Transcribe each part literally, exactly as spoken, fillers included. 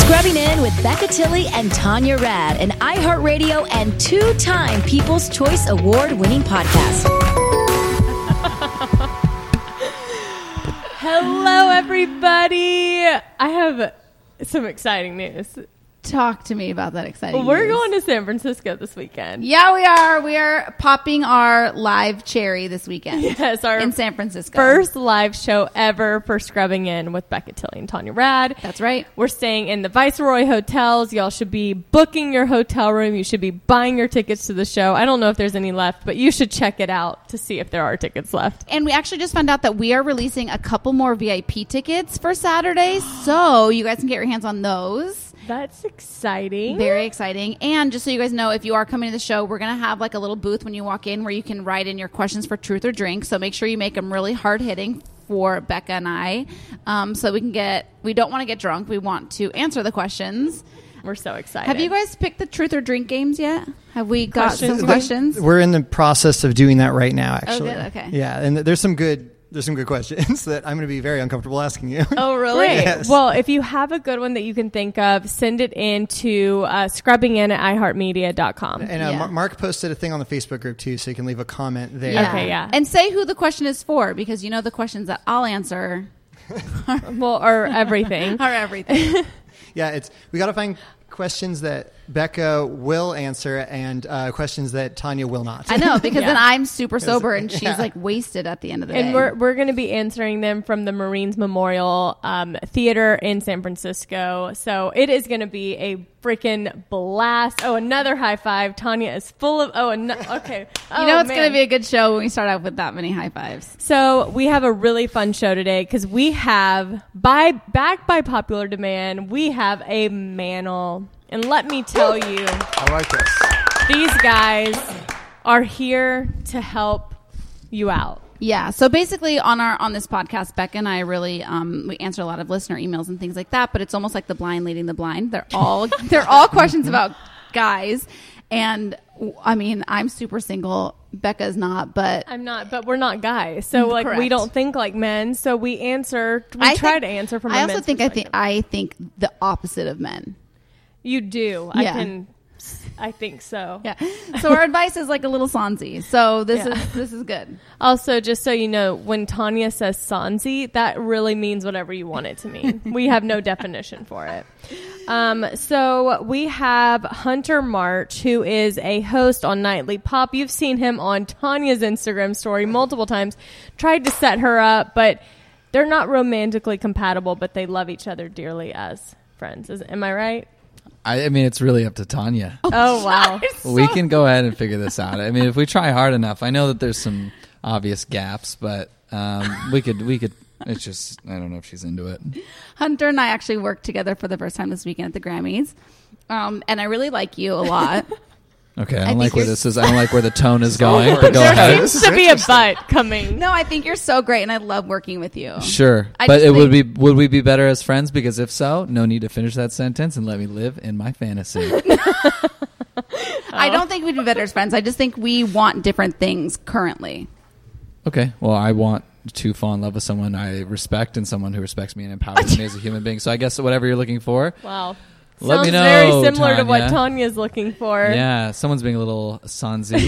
Scrubbing In with Becca Tilley and Tanya Rad, an iHeartRadio and two-time People's Choice Award-winning podcast. Hello, everybody. I have some exciting news. Talk to me about that exciting We're news. going to San Francisco this weekend. Yeah, we are. We are popping our live cherry this weekend. Yes, our in San Francisco. First live show ever for Scrubbing In with Becca Tilley and Tanya Rad. That's right. We're staying in the Viceroy hotels. Y'all should be booking your hotel room. You should be buying your tickets to the show. I don't know if there's any left, but you should check it out to see if there are tickets left. And we actually just found out that we are releasing a couple more V I P tickets for Saturday, so you guys can get your hands on those. That's exciting. Very exciting. And just so you guys know, if you are coming to the show, we're going to have like a little booth when you walk in where you can write in your questions for truth or drink. So make sure you make them really hard hitting for Becca and I. Um, so we can get, we don't want to get drunk. We want to answer the questions. We're so excited. Have you guys picked the truth or drink games yet? Have we got Questions? some questions? We're in the process of doing that right now, actually. Oh, good. Okay. Yeah, and there's some good there's some good questions that I'm going to be very uncomfortable asking you. Oh, really? Great. Yes. Well, if you have a good one that you can think of, send it in to uh, scrubbingin at iheartmedia dot com. And uh, Yeah. Mar- Mark posted a thing on the Facebook group too, so you can leave a comment there. Yeah. Okay, yeah. And say who the question is for, because you know the questions that I'll answer Well, or everything. are everything. Yeah, it's we got to find questions that Becca will answer and uh, questions that Tanya will not. I know, because Yeah. then I'm super sober and she's Yeah. like wasted at the end of the And day. we're we're going to be answering them from the Marines Memorial um, Theater in San Francisco. So it is going to be a freaking blast. Oh, another high five. Tanya is full of. Oh, an- okay. Oh, you know it's man. going to be a good show when we start out with that many high fives. So we have a really fun show today because we have, by back by popular demand, we have a manel. And let me tell you, I like this. these guys are here to help you out. Yeah. So basically on our on this podcast, Becca and I really um, we answer a lot of listener emails and things like that, but it's almost like the blind leading the blind. They're all they're all questions about guys. And I mean, I'm super single. Becca's not, but I'm not, but we're not guys, so like we Correct. don't think like men. So we answer. We I try think- to answer from. I a also men's think I think perspective. I think the opposite of men. You do. Yeah. I can. I think so. Yeah. So our advice is like a little Sansi. So this Yeah. is this is good. Also, just so you know, when Tanya says Sansi, that really means whatever you want it to mean. We have no definition for it. Um, so we have Hunter March, who is a host on Nightly Pop. You've seen him on Tanya's Instagram story multiple times. Tried to set her up, but they're not romantically compatible, but they love each other dearly as friends. Is, am I right? I, I mean, it's really up to Tanya. Oh, wow. We can go ahead and figure this out. I mean, if we try hard enough, I know that there's some obvious gaps, but um, we could, we could, it's just, I don't know if she's into it. Hunter and I actually worked together for the first time this weekend at the Grammys. Um, and I really like you a lot. Okay, I I don't think like where you're- this is. I don't like where the tone is going, but go There ahead. seems to be a but coming. No, I think you're so great and I love working with you. Sure, I but just it would be think- would we be better as friends? Because if so, no need to finish that sentence and let me live in my fantasy. I don't think we'd be better as friends. I just think we want different things currently. Okay, well, I want to fall in love with someone I respect and someone who respects me and empowers me as a human being. So I guess whatever you're looking for, Wow. Let Sounds me know, very similar to what Tanya. Tanya's looking for. yeah, someone's being a little Sansi.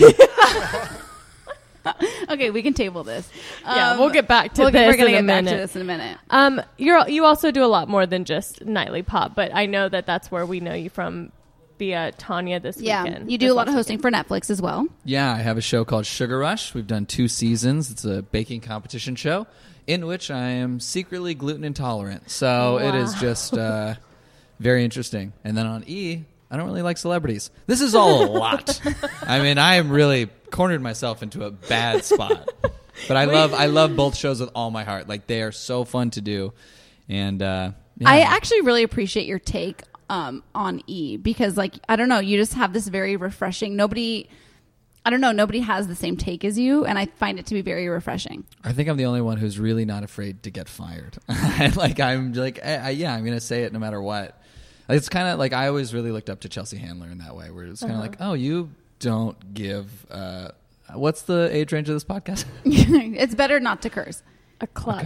Okay, we can table this. Yeah, Um, we'll get back to we'll- this We're going to in get a back to minute. this in a minute. Um, you're you also do a lot more than just Nightly Pop, but I know that that's where we know you from via Tanya this Yeah, weekend. you do this a lot of last hosting for Netflix as well. Yeah, I have a show called Sugar Rush. We've done two seasons. It's a baking competition show in which I am secretly gluten intolerant. So it is Wow. just uh, very interesting. And then on E, I don't really like celebrities. This is all a lot. I mean, I am really cornered myself into a bad spot. But I love I love both shows with all my heart. Like, they are so fun to do. And uh, yeah. I actually really appreciate your take um, on E because, like, I don't know, you just have this very refreshing. Nobody, I don't know, nobody has the same take as you, and I find it to be very refreshing. I think I'm the only one who's really not afraid to get fired. Like, I'm like, I, I, yeah, I'm going to say it no matter what. It's kind of like I always really looked up to Chelsea Handler in that way, where it's kind of Uh-huh. like, oh, you don't give. Uh, what's the age range of this podcast? It's better not to curse. A cluck. Okay.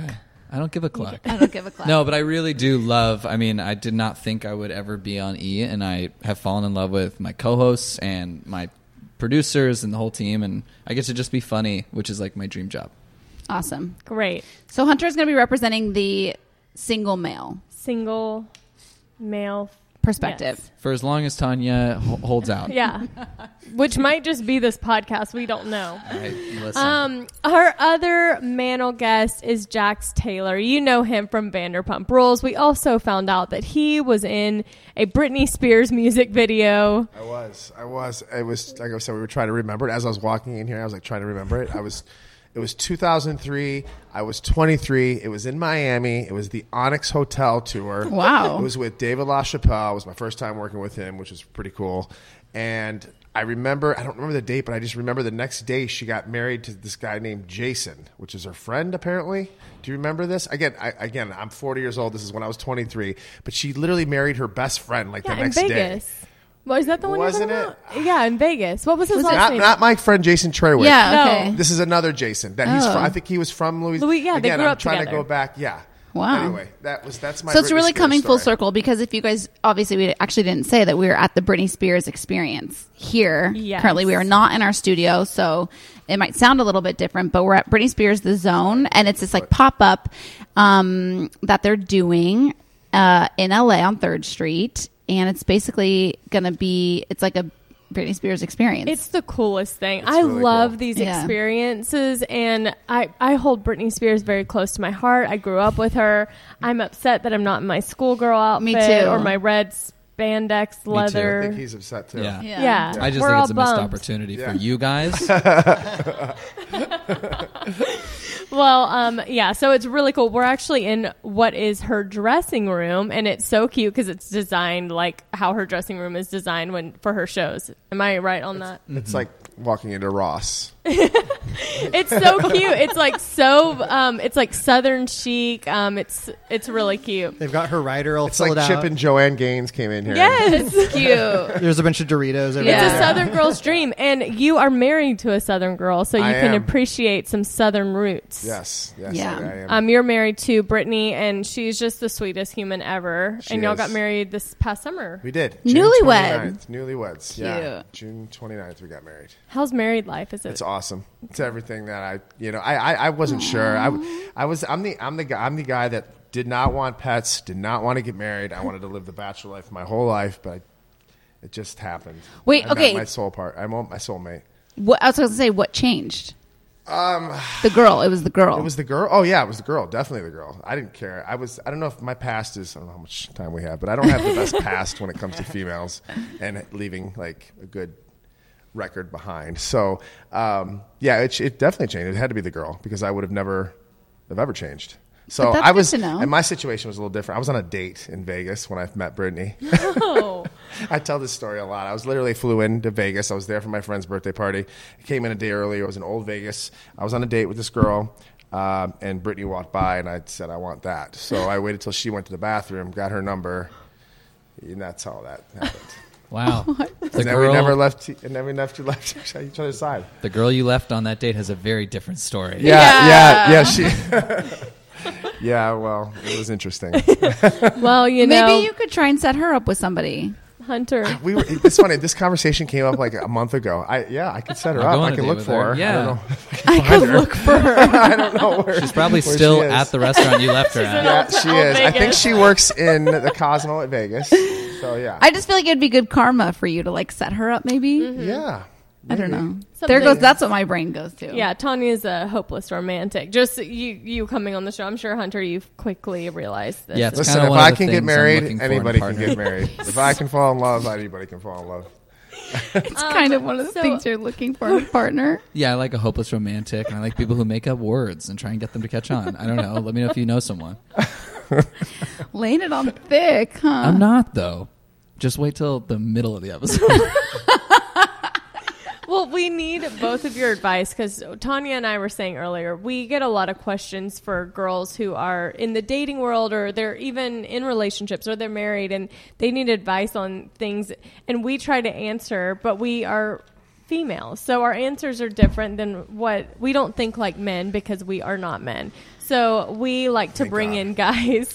I don't give a cluck. I don't give a cluck. No, but I really do love, I mean, I did not think I would ever be on E, and I have fallen in love with my co-hosts and my producers and the whole team, and I get to just be funny, which is like my dream job. Awesome. Great. So Hunter's going to be representing the single male Single male perspective. Yes. For as long as Tanya ho- holds out. Yeah. Which might just be this podcast. We don't know. I, listen. Um, our other manel guest is Jax Taylor. You know him from Vanderpump Rules. We also found out that he was in a Britney Spears music video. I was. I was. It was, like I said, we were trying to remember it. As I was walking in here, I was like trying to remember it. I was, it was two thousand three. I was twenty-three. It was in Miami. It was the Onyx Hotel tour. Wow. It was with David LaChapelle. It was my first time working with him, which was pretty cool. And I remember, I don't remember the date, but I just remember the next day she got married to this guy named Jason, which is her friend, apparently. Do you remember this? Again, I, again, I'm forty years old. This is when I was twenty-three. But she literally married her best friend like Yeah, the in next day. Vegas. Well, is that the one Wasn't you're talking about? Yeah, in Vegas. What was his last Not, name? not my friend Jason Trewick. Yeah, No. okay. This is another Jason. That he's Oh. from, I think he was from Louis. Louis- yeah, they Again, grew I'm up trying together. to go back. Yeah. Wow. Anyway, that was that's my. So it's Britney really Spears coming full story. circle because if you guys, obviously we actually didn't say that we were at the Britney Spears experience here. Yes. Currently we are not in our studio, so it might sound a little bit different, but we're at Britney Spears The Zone, and it's this like pop-up um, that they're doing uh, in L A on third Street, and it's basically going to be, it's like a Britney Spears experience. It's the coolest thing. I really love cool. these Yeah. experiences, and I, I hold Britney Spears very close to my heart. I grew up with her. I'm upset that I'm not in my schoolgirl outfit Me too. or my red spandex too. leather. I think he's upset too. Yeah. Yeah. Yeah. I just We're think all it's a missed bummed. opportunity Yeah. for you guys. Well, um, yeah, so it's really cool. We're actually in what is her dressing room, and it's so cute because it's designed like how her dressing room is designed when for her shows. Am I right on that? It's like walking into Ross. It's so cute. It's like so. Um, it's like Southern chic. Um, it's it's really cute. They've got her rider all It's filled like Chip out. and Joanne Gaines came in here. Yes, cute. There's a bunch of Doritos over Yeah. it's a there. Southern girl's dream, and you are married to a Southern girl, so you I can am. appreciate some Southern roots. Yes. Yes. Yeah. I, I am. Um, you're married to Brittany, and she's just the sweetest human ever. She and y'all is. got married this past summer. we did. Newlywed. June twenty-ninth. Newlyweds. Yeah. Cute. June twenty-ninth we got married. How's married life? Is it? It's awesome. It's everything that I, you know, I, I, I wasn't sure. I, I was, I'm the, I'm the guy, I'm the guy that did not want pets, did not want to get married. I wanted to live the bachelor life my whole life, but I, it just happened. Wait, I met okay. my soul part. I met my soulmate. What, I was going to say, what changed? Um, the girl. It was the girl. It was the girl. Oh yeah, it was the girl. Definitely the girl. I didn't care. I was. I don't know if my past is. I don't know how much time we have, but I don't have the best past when it comes to females and leaving like a good record behind. So um, yeah, it, it definitely changed. It had to be the girl because I would have never have ever changed. So But that's I good was, to know. and my situation was a little different. I was on a date in Vegas when I met Brittany. Oh, I tell this story a lot. I was literally flew into Vegas. I was there for my friend's birthday party. I came in a day early. I was in Old Vegas. I was on a date with this girl, um, and Brittany walked by, and I said, I want that. So I waited till she went to the bathroom, got her number, and that's how that happened. Wow. The and then girl, we never left, and then we never left each other's side. the girl you left on that date has a very different story. Yeah, yeah, yeah. She. Yeah, well, it was interesting. well, you know, Maybe you could try and set her up with somebody. Hunter. We were, it's funny. This conversation came up like a month ago. I yeah, I could set her I'll up. go on I a can date look with for her. her. Yeah. I don't know. If I I can could find her. look for her. I don't know where She's probably where still she is. at the restaurant you left her at. Yeah, she Old is. I think Vegas. she works in the Cosmo at Vegas. So yeah, I just feel like it'd be good karma for you to like set her up, maybe. yeah. I don't maybe. know. Something- There goes. That's what my brain goes to. Yeah, Tanya's a hopeless romantic. Just you, you coming on the show. I'm sure, Hunter, you've quickly realized this. Yeah, it's Listen, kinda if one of I the can get things I'm married, looking for in a anybody can partner. get married. If I can fall in love, anybody can fall in love. It's kind of one of the so- things you're looking for in a partner. Yeah, I like a hopeless romantic, and I like people who make up words and try and get them to catch on. I don't know. Let me know if you know someone. Laying it on thick, huh? I'm not, though. Just wait till the middle of the episode. Well, we need both of your advice because Tanya and I were saying earlier, we get a lot of questions for girls who are in the dating world or they're even in relationships or they're married and they need advice on things. And we try to answer, but we are female. So our answers are different than what we don't think like men because we are not men. So we like to Thank bring God. in guys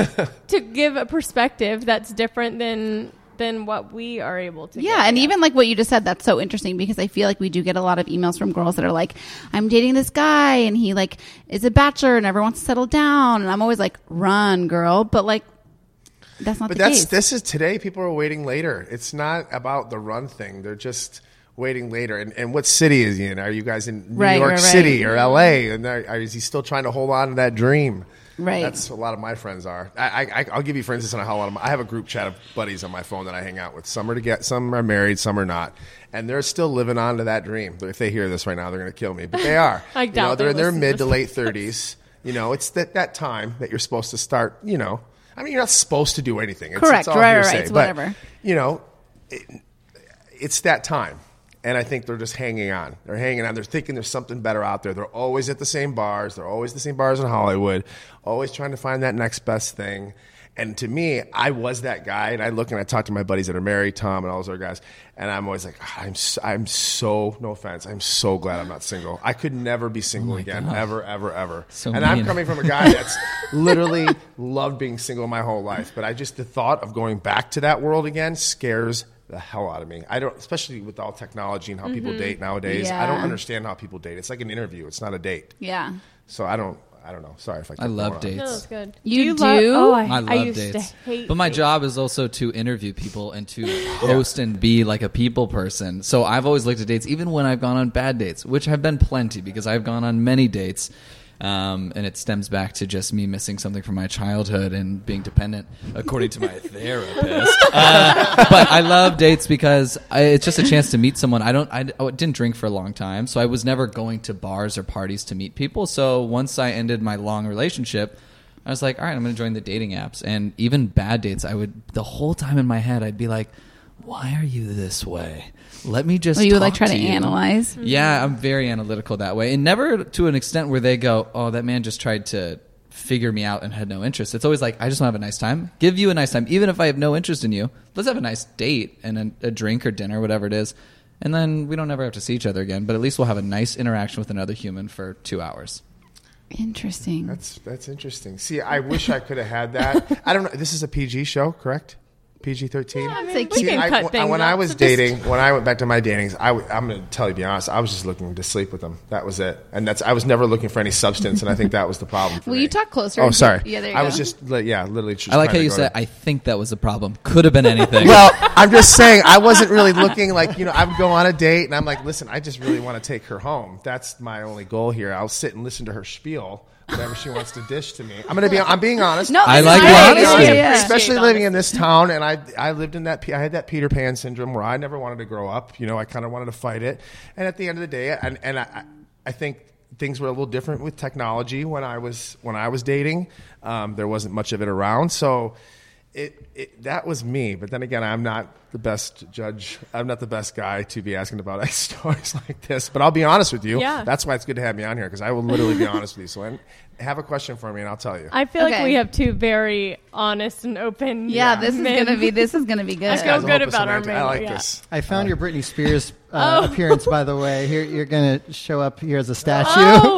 to give a perspective that's different than than what we are able to Yeah, give. and even like what you just said, that's so interesting because I feel like we do get a lot of emails from girls that are like, I'm dating this guy and he like is a bachelor and never wants to settle down. And I'm always like, run, girl. But like, that's not But the that's case. this is today. People are waiting later. It's not about the run thing. They're just waiting later. And, and what city is he in? Are you guys in New Right, York right, right. City or L A? And are, are- is he still trying to hold on to that dream? Right. That's what a lot of my friends are. I, I, I'll give you, for instance, on how a lot of my, I have a group chat of buddies on my phone that I hang out with. Some are to get, some are married, some are not, and they're still living on to that dream. But if they hear this right now, they're going to kill me. But they are. I you doubt know, they're they in their listen to mid to this late thirties. You know, it's that that time that you're supposed to start. You know, I mean, you're not supposed to do anything. It's, Correct. It's all Right, right, hearsay. right. It's But, whatever. you know, it, it's that time. And I think they're just hanging on. They're hanging on. They're thinking there's something better out there. They're always at the same bars. They're always the same bars in Hollywood, always trying to find that next best thing. And to me, I was that guy. And I look and I talk to my buddies that are married, Tom and all those other guys. And I'm always like, I'm so, I'm so, no offense, I'm so glad I'm not single. I could never be single again, God. ever, ever, ever. So and I'm mean. coming from a guy that's literally loved being single my whole life. But I just, the thought of going back to that world again scares the hell out of me. I don't, especially with all technology and how people date nowadays. I don't Yeah. understand how people date. It's like an interview. It's not a date. yeah. So I don't, I don't know. Sorry if I. I kept love going on. dates. No, that's good. You love- do? Oh, I, I love I used dates. to hate But my dates. job is also to interview people and to host and be like a people person. So I've always looked at dates, even when I've gone on bad dates, which have been plenty because I've gone on many dates. Um, and it stems back to just me missing something from my childhood and being dependent, according to my therapist. Uh, but I love dates because I, it's just a chance to meet someone. I don't, I, I didn't drink for a long time, so I was never going to bars or parties to meet people. So once I ended my long relationship, I was like, all right, I'm going to join the dating apps. And even bad dates, I would, the whole time in my head, I'd be like, why are you this way? Let me just Well, you would like talk try to, you. analyze. Yeah, I'm very analytical that way. And never to an extent where they go, oh, that man just tried to figure me out and had no interest. It's always like, I just want to have a nice time. Give you a nice time. Even if I have no interest in you, let's have a nice date and a, a drink or dinner, whatever it is. And then we don't ever have to see each other again. But at least we'll have a nice interaction with another human for two hours. Interesting. That's that's interesting. See, I wish I could have had that. I don't know. This is a P G show, correct? P G thirteen. I mean, Like, we See, can I, cut when- things when out, I was so just- dating, when I went back to my datings, I, w- I'm going to tell you, be honest, I was just looking to sleep with them. That was it, and that's I was never looking for any substance, and I think that was the problem. For Will me. you talk closer? Oh, sorry. Yeah, there you I go. was just, li- yeah, literally. Just I like how trying to you go said, to- I think that was the problem. Could have been anything. Well, I'm just saying, I wasn't really looking like, you know, I would go on a date and I'm like, listen, I just really want to take her home. That's my only goal here. I'll sit and listen to her spiel, whatever she wants to dish to me. I'm going to be, I'm being honest. No, I this like is the great. honesty. Yeah, yeah. Especially Appreciate living in this town, and I I lived in that. I had that Peter Pan syndrome where I never wanted to grow up. You know, I kind of wanted to fight it. And at the end of the day, and and I, I think things were a little different with technology when I was when I was dating. Um, there wasn't much of it around, so it, it that was me. But then again, I'm not the best judge. I'm not the best guy to be asking about ex stories like this. But I'll be honest with you. Yeah. That's why it's good to have me on here, because I will literally be honest with you. So and have a question for me, and I'll tell you. I feel like Okay. we have two very honest and open. Yeah, this is men. gonna be this is gonna be good. I This feel guy's a good hopeless about our romantic. I man, like yeah. this. I found your Britney Spears uh, Oh. appearance, by the way. Here, you're going to show up here as a statue.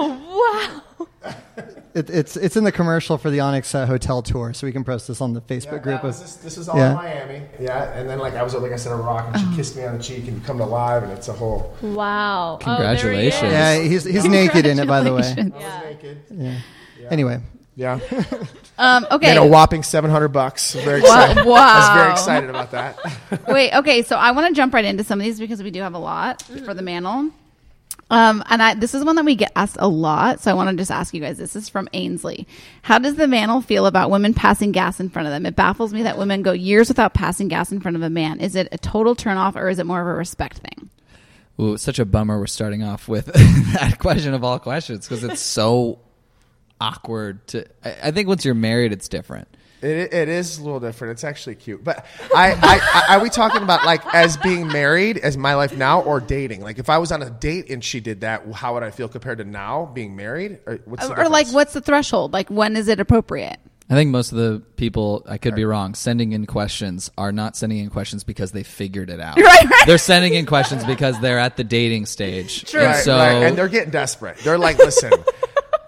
Oh wow! It, it's it's in the commercial for the Onyx uh, Hotel tour, so we can post this on the Facebook Yeah, group. that Of, was this, this is all Yeah. in Miami. Yeah, and then like I was like I said, a rock, and she kissed me on the cheek and come to live, and it's a whole. Wow! Congratulations. Oh, yeah, he's he's naked in it, by the way. Congratulations. yeah. Naked. Yeah. Anyway, Yeah, Um, okay. made a whopping seven hundred bucks. I'm very excited. Wow. I was very excited about that. Wait, okay, so I want to jump right into some of these because we do have a lot for the mantle. Um, and I, this is one that we get asked a lot, so I want to just ask you guys. This is from Ainsley. How does the mantle feel about women passing gas in front of them? It baffles me that women go years without passing gas in front of a man. Is it a total turnoff, or is it more of a respect thing? Ooh, it's such a bummer we're starting off with that question of all questions because it's so awkward to I, I think once you're married it's different. It, it is a little different. It's actually cute. But I, I, I, are we talking about like as being married, as my life now, or dating? Like if I was on a date and she did that, how would I feel compared to now being married? Or, what's the Or like, difference? what's the threshold? Like, when is it appropriate? I think most of the people, I could be wrong, sending in questions are not sending in questions because they figured it out. Right, right. They're sending in questions because they're at the dating stage. True. And Right, so right. And they're getting desperate. They're like, listen,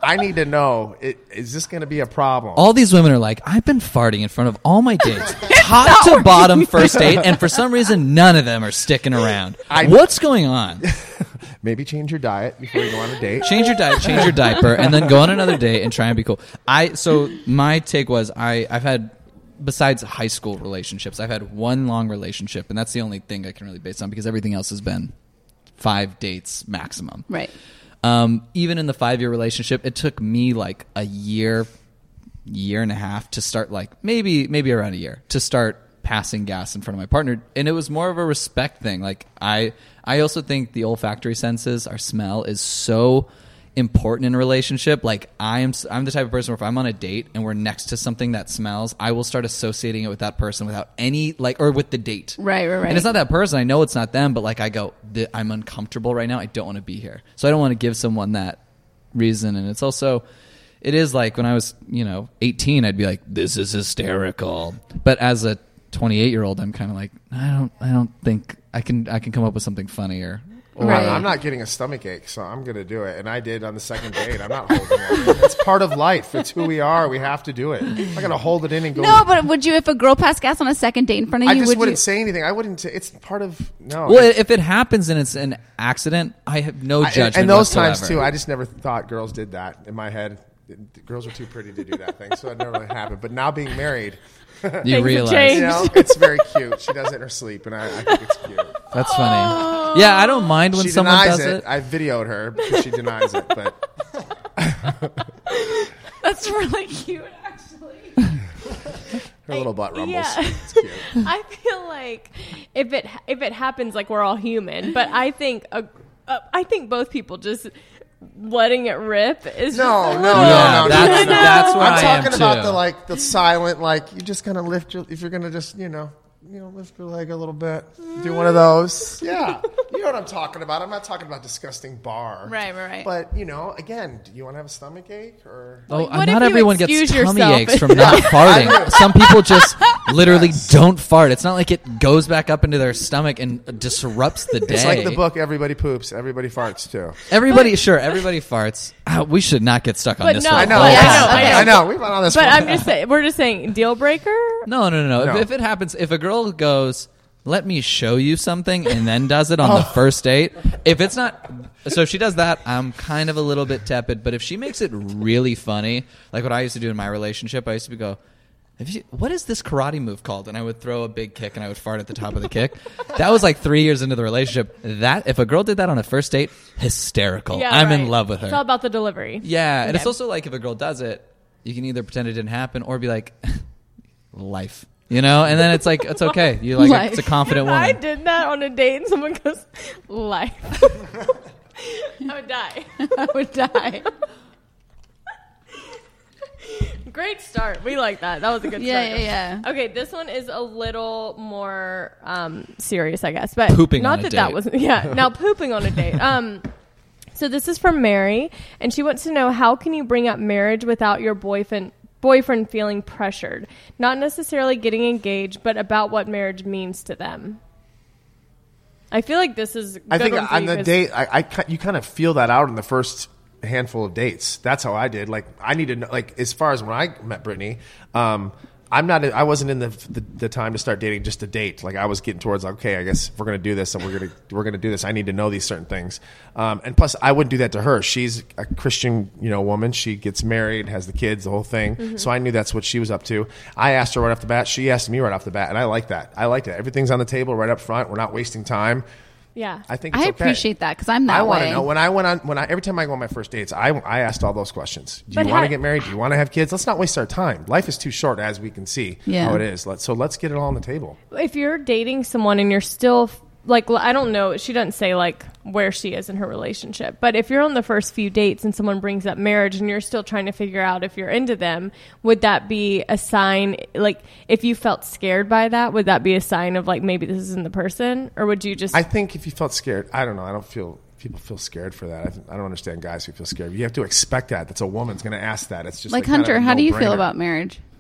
I need to know, it, is this going to be a problem? All these women are like, I've been farting in front of all my dates, top to bottom first date, and for some reason, none of them are sticking around. I- What's going on? Maybe change your diet before you go on a date. Change your diet, change your diaper, and then go on another date and try and be cool. I so my take was I I've had, besides high school relationships, I've had one long relationship, and that's the only thing I can really base on because everything else has been five dates maximum. Right. Um, even in the five-year relationship, it took me like a year, year and a half to start, like maybe maybe around a year to start passing gas in front of my partner, and it was more of a respect thing. Like I, I also think the olfactory senses, our smell, is so important in a relationship. Like I am, I'm the type of person where if I'm on a date and we're next to something that smells, I will start associating it with that person without any like, or with the date. Right, right, right. And it's not that person. I know it's not them, but like I go, I'm uncomfortable right now. I don't want to be here. So I don't want to give someone that reason. And it's also, it is like when I was, you know, eighteen, I'd be like, this is hysterical. But as a twenty-eight year old, I'm kind of like, I don't, I don't think I can, I can come up with something funnier. Well, Right. I'm not getting a stomach ache, so I'm going to do it. And I did on the second date. I'm not holding it. It's part of life. It's who we are. We have to do it. I'm not going to hold it in and go. No, but would you, if a girl passed gas on a second date in front of I you, just would wouldn't you? say anything. I wouldn't. It's part of no. Well, I- if it happens and it's an accident, I have no I- judgment. and those whatsoever. times too, I just never thought girls did that. In my head, girls are too pretty to do that thing, so it never really happened. But now being married, you Things have realize changed. you know, it's very cute. She does it in her sleep, and I, I think it's cute. that's funny. Yeah, I don't mind when She someone denies does it. it. I videoed her because she denies it, but That's really cute, actually. her little butt rumbles. Yeah. It's cute. I feel like if it if it happens, like we're all human. But I think a, uh, I think both people just letting it rip is No, just no, a no, little- Yeah, no, that's- no, no. that's where I'm I am, talking about too. the like the silent, like you just kind of lift your. If you're gonna just, you know, you know, lift your leg a little bit, do one of those. Yeah, you know what I'm talking about. I'm not talking about disgusting bar. Right, right, right. But you know, again, do you want to have a stomach ache or? Oh, What if not you everyone gets excuse tummy yourself? aches from not farting. Some people just literally don't fart. It's not like it goes back up into their stomach and disrupts the day. It's like the book. Everybody poops. Everybody farts too. Everybody, sure, everybody farts. Ah, we should not get stuck on But this no, one. I know. Oh, yes. I know, I know. I know. We've been on this. But for- I'm just saying, we're just saying deal breaker. No, no, no, no. No. If, if it happens, if a girl goes, let me show you something, and then does it on Oh. the first date, if it's not, so if she does that, I'm kind of a little bit tepid. But if she makes it really funny, like what I used to do in my relationship, I used to go, have you, what is this karate move called? And I would throw a big kick and I would fart at the top of the kick. That was like three years into the relationship. That, if a girl did that on a first date, hysterical. Yeah, I'm right. in love with her. It's all about the delivery. Yeah, and Okay. it's also like if a girl does it, you can either pretend it didn't happen or be like, life, you know. And then it's like it's okay. You like Life. it's a confident woman. I did that on a date, and someone goes, "Life." I would die. I would die. Great start. We like that. That was a good Yeah, start. yeah, yeah. Okay, this one is a little more um, serious, I guess. But Pooping not on a that that date. was yeah. Now pooping on a date. Um, so this is from Mary, and she wants to know, how can you bring up marriage without your boyfriend boyfriend feeling pressured, not necessarily getting engaged, but about what marriage means to them. I feel like this is. A good I think one for on you the 'cause- date, I, I ki- you kind of feel that out in the first handful of dates. That's how I did. Like I need to know, like as far as when I met Brittany, um, I'm not. I wasn't in the, the the time to start dating just to date. Like I was getting towards like, okay, I guess if we're gonna do this and we're gonna we're gonna do this, I need to know these certain things. Um, and plus, I wouldn't do that to her. She's a Christian, you know, woman. She gets married, has the kids, the whole thing. Mm-hmm. So I knew that's what she was up to. I asked her right off the bat. She asked me right off the bat, and I like that. I liked it. Everything's on the table right up front. We're not wasting time. Yeah. I think it's I okay. appreciate that because I'm that I want way. to know when I went on when I every time I go on my first dates, I I asked all those questions. Do But you want ha- to get married? Do you want to have kids? Let's not waste our time. Life is too short, as we can see Yeah. how it is. Let's so let's get it all on the table. If you're dating someone and you're still like, I don't know, she doesn't say like where she is in her relationship, but if you're on the first few dates and someone brings up marriage and you're still trying to figure out if you're into them, would that be a sign? Like if you felt scared by that, would that be a sign of like maybe this isn't the person, or would you just? I think if you felt scared, I don't know. I don't feel people feel scared for that. I, I don't understand guys who feel scared. You have to expect that. That's a woman's going to ask that. It's just like kind of Hunter, a how do you feel no-brainer. about marriage?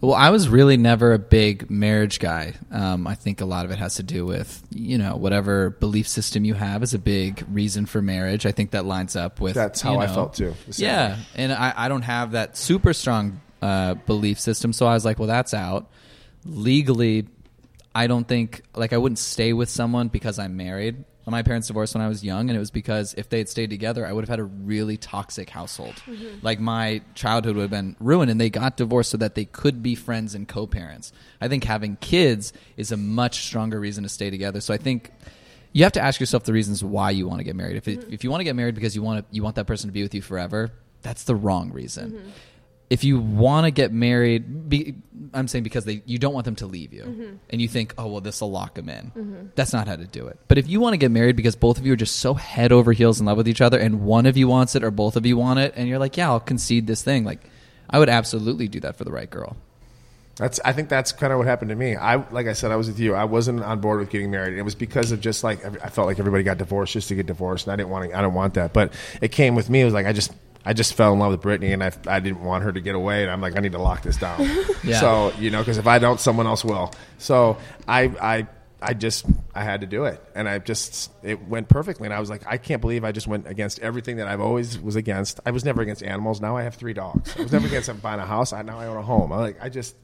Well, I was really never a big marriage guy. Um, I think a lot of it has to do with, you know, whatever belief system you have is a big reason for marriage. I think that lines up with... That's how you I know, felt too. The same Yeah, way. and I, I don't have that super strong uh, belief system, so I was like, well, that's out. Legally, I don't think... Like, I wouldn't stay with someone because I'm married. My parents divorced when I was young, and it was because if they had stayed together, I would have had a really toxic household. Mm-hmm. Like, my childhood would have been ruined, and they got divorced so that they could be friends and co-parents. I think having kids is a much stronger reason to stay together. So I think you have to ask yourself the reasons why you want to get married. If it, mm-hmm. if you want to get married because you want to, you want that person to be with you forever, that's the wrong reason. Mm-hmm. If you want to get married, be, I'm saying because they you don't want them to leave you, mm-hmm. and you think, oh, well, this will lock them in. Mm-hmm. That's not how to do it. But if you want to get married because both of you are just so head over heels in love with each other, and one of you wants it or both of you want it, and you're like, yeah, I'll concede this thing. Like, I would absolutely do that for the right girl. That's. I think that's kind of what happened to me. I, like I said, I was with you. I wasn't on board with getting married. It was because of just like I felt like everybody got divorced just to get divorced, and I didn't want to. I don't want that. But it came with me. It was like I just. I just fell in love with Brittany, and I, I didn't want her to get away. And I'm like, I need to lock this down. Yeah. So, you know, because if I don't, someone else will. So I, I, I just, I had to do it. And I just, it went perfectly. And I was like, I can't believe I just went against everything that I've always was against. I was never against animals. Now I have three dogs. I was never against buying a house. I, now I own a home. I like, I just...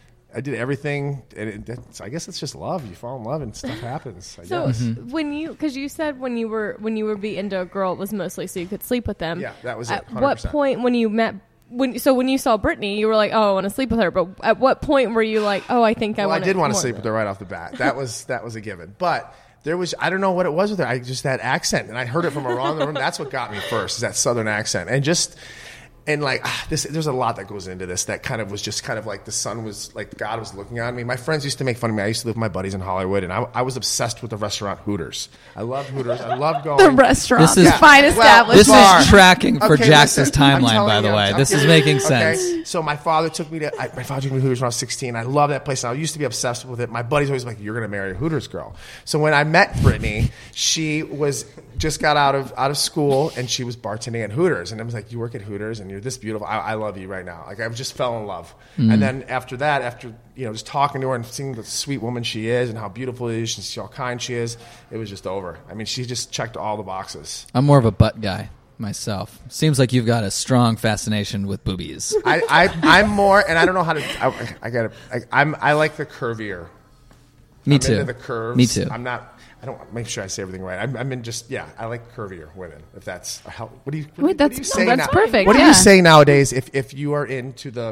I did everything, and it, that's, I guess it's just love. You fall in love, and stuff happens. I so guess. Mm-hmm. when you, because you said when you were when you were be into a girl, it was mostly so you could sleep with them. Yeah, that was it. At one hundred what percent. point when you met? When so when you saw Brittany, you were like, oh, I want to sleep with her. But at what point were you like, oh, I think I well, want? I did want to sleep with her right off the bat. That was that was a given, but. There was, I don't know what it was with her. I just that accent, and I heard it from around the room. That's what got me first, is that Southern accent, and just. And like ah, this, there's a lot that goes into this. That kind of was just kind of like the sun was like God was looking on me. My friends used to make fun of me. I used to live with my buddies in Hollywood, and I, I was obsessed with the restaurant Hooters. I loved Hooters. I loved going. The restaurant, This is- the fine Well, establishment. This Bar. is tracking for Okay, Jax's listen, I'm timeline, telling by the you, way. I'm This is kidding. making Okay, sense. so my father took me to. I, my father took me to Hooters when I was sixteen. I love that place. And I used to be obsessed with it. My buddies always like, "You're going to marry a Hooters girl." So when I met Brittany, she was just got out of out of school, and she was bartending at Hooters. And I was like, "You work at Hooters, and you're this beautiful. I, I love you right now." Like I just fell in love. Mm. And then after that, after you know, just talking to her and seeing the sweet woman she is, and how beautiful she is, and see how kind she is, it was just over. I mean, she just checked all the boxes. I'm more of a butt guy myself. Seems like you've got a strong fascination with boobies. I, I I'm more, and I don't know how to. I, I got to. I'm I like the curvier. Me I'm too. Into the curves. Me too. I'm not. I don't make sure I say everything right. I'm, I'm in just yeah. I like curvier women. If that's a help. What do you? What, Wait, do you- what that's- do you say that's now? perfect, What do yeah. you say nowadays if if you are into the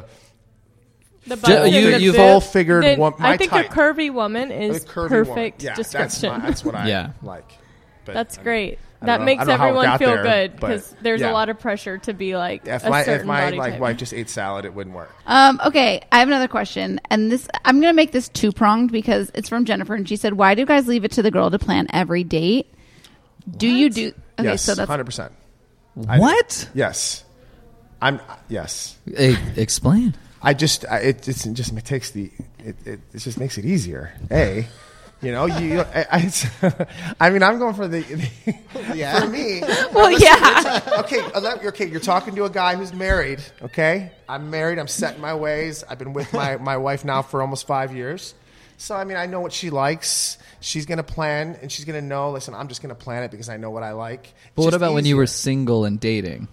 The Ju- butt you- figured you- boob, full-figured then wo- my I think type. a curvy woman is the curvy perfect woman? Yeah, description. That's, my, that's what I Yeah. like. But, That's I mean, great. I That don't know- makes I don't know how it everyone got feel there, good but, because there's yeah. a lot of pressure to be like If a my if certain my body like type. wife just ate salad, it wouldn't work. Um, okay, I have another question, and this I'm going to make this two pronged because it's from Jennifer, and she said, "Why do guys leave it to the girl to plan every date? Do you do?" Okay, yes, so that's hundred percent. What? Yes, I'm. Yes, Hey, explain. I just I, it, it's, it just it takes the it, it it just makes it easier. A, you know, you. I, I, it's, I mean, I'm going for the. the Yeah. For me. well, yeah. Okay, okay. You're talking to a guy who's married. Okay, I'm married. I'm set in my ways. I've been with my my wife now for almost five years. So I mean, I know what she likes. She's gonna plan, and she's gonna know. Listen, I'm just gonna plan it because I know what I like. It's But what just about when you were easier. single and dating?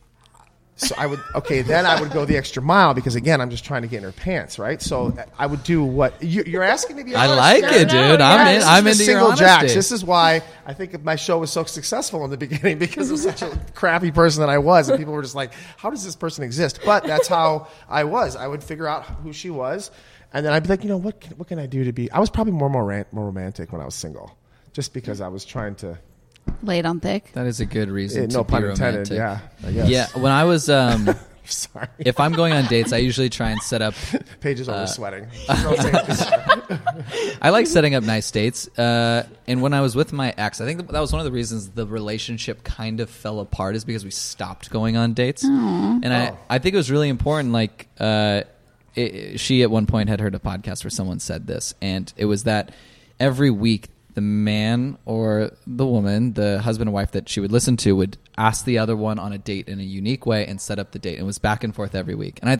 So I would okay. Then I would go the extra mile because again, I'm just trying to get in her pants, right? So I would do what you, you're asking me to be. I honest like here. it, dude. No, I'm yeah, in. This is I'm the into your single honesty. jacks. This is why I think my show was so successful in the beginning because of such a crappy person that I was, and people were just like, "How does this person exist?" But that's how I was. I would figure out who she was, and then I'd be like, you know, what can, what can I do to be? I was probably more more, ran- more romantic when I was single, just because I was trying to. Laid on thick. That is a good reason Eh, to no be pun intended. romantic. Yeah, I guess. Yeah, when I was, um, Sorry. if I'm going on dates, I usually try and set up. Paige is Uh, over sweating. She's all saying- I like setting up nice dates. Uh, and when I was with my ex, I think that was one of the reasons the relationship kind of fell apart is because we stopped going on dates. And I, Oh. I think it was really important. Like, uh, it, she at one point had heard a podcast where someone said this, and it was that every week the man or the woman, the husband and wife that she would listen to, would ask the other one on a date in a unique way and set up the date. And it was back and forth every week. And I thought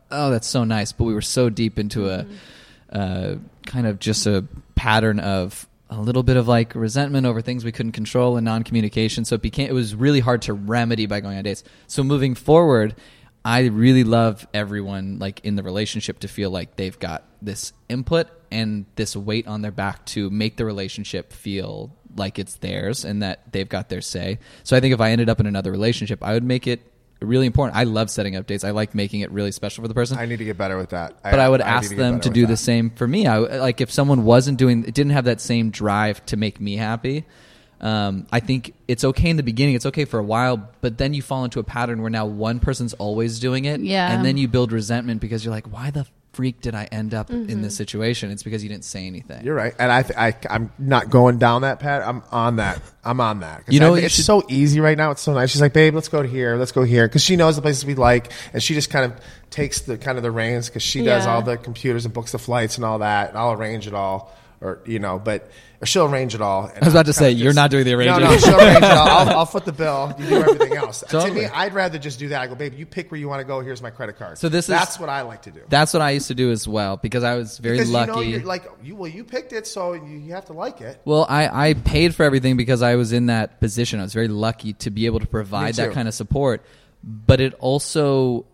oh, that's so nice. But we were so deep into mm-hmm. a uh, kind of just a pattern of a little bit of like resentment over things we couldn't control and non-communication. So it became, it was really hard to remedy by going on dates. So moving forward, I really love everyone like in the relationship to feel like they've got this input and this weight on their back to make the relationship feel like it's theirs and that they've got their say. So I think if I ended up in another relationship, I would make it really important. I love setting up dates. I like making it really special for the person. I need to get better with that. But I, I would I ask to them to do that. the same for me. I like if someone wasn't doing, it didn't have that same drive to make me happy. Um, I think it's okay in the beginning. It's okay for a while, but then you fall into a pattern where now one person's always doing it. Yeah. And then you build resentment because you're like, why the freak did I end up Mm-hmm. in this situation? It's because you didn't say anything. You're right, and I, th- I, I'm not going down that path. I'm on that. I'm on that. 'Cause You know I, what you it's should- so easy right now. It's so nice. She's like, babe, let's go to here. Let's go here, because she knows the places we like, and she just kind of takes the kind of the reins because she does Yeah. all the computers and books the flights and all that, and I'll arrange it all, or you know, but. Or she'll arrange it all. And I was about to I'll say, kinda you're just- not doing the arranging. No, no, she'll arrange it all. I'll, I'll foot the bill. You do everything else. Totally. To me, I'd rather just do that. I go, babe, you pick where you want to go. Here's my credit card. So this is- That's what I like to do. That's what I used to do as well because I was very because lucky. you know, you're like, you, well, you picked it, so you, you have to like it. Well, I, I paid for everything because I was in that position. I was very lucky to be able to provide that too. kind of support. But it also,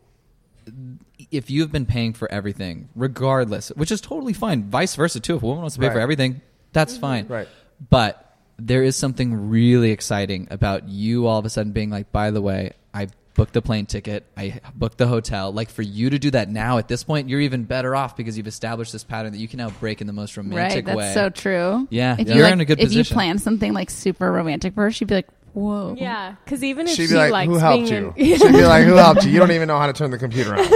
if you've been paying for everything, regardless, which is totally fine, vice versa too. If a woman wants to pay Right. for everything, that's fine. Right. But there is something really exciting about you all of a sudden being like, by the way, I booked the plane ticket, I booked the hotel. Like for you to do that now at this point, you're even better off because you've established this pattern that you can now break in the most romantic Right, that's way. so true. Yeah, if you're you, like, in a good if position. you plan something like super romantic for her, she'd be like, "Whoa, Yeah, because even if She'd she be like, likes who helped being you? in- She'd be like, who helped you? You don't even know how to turn the computer on.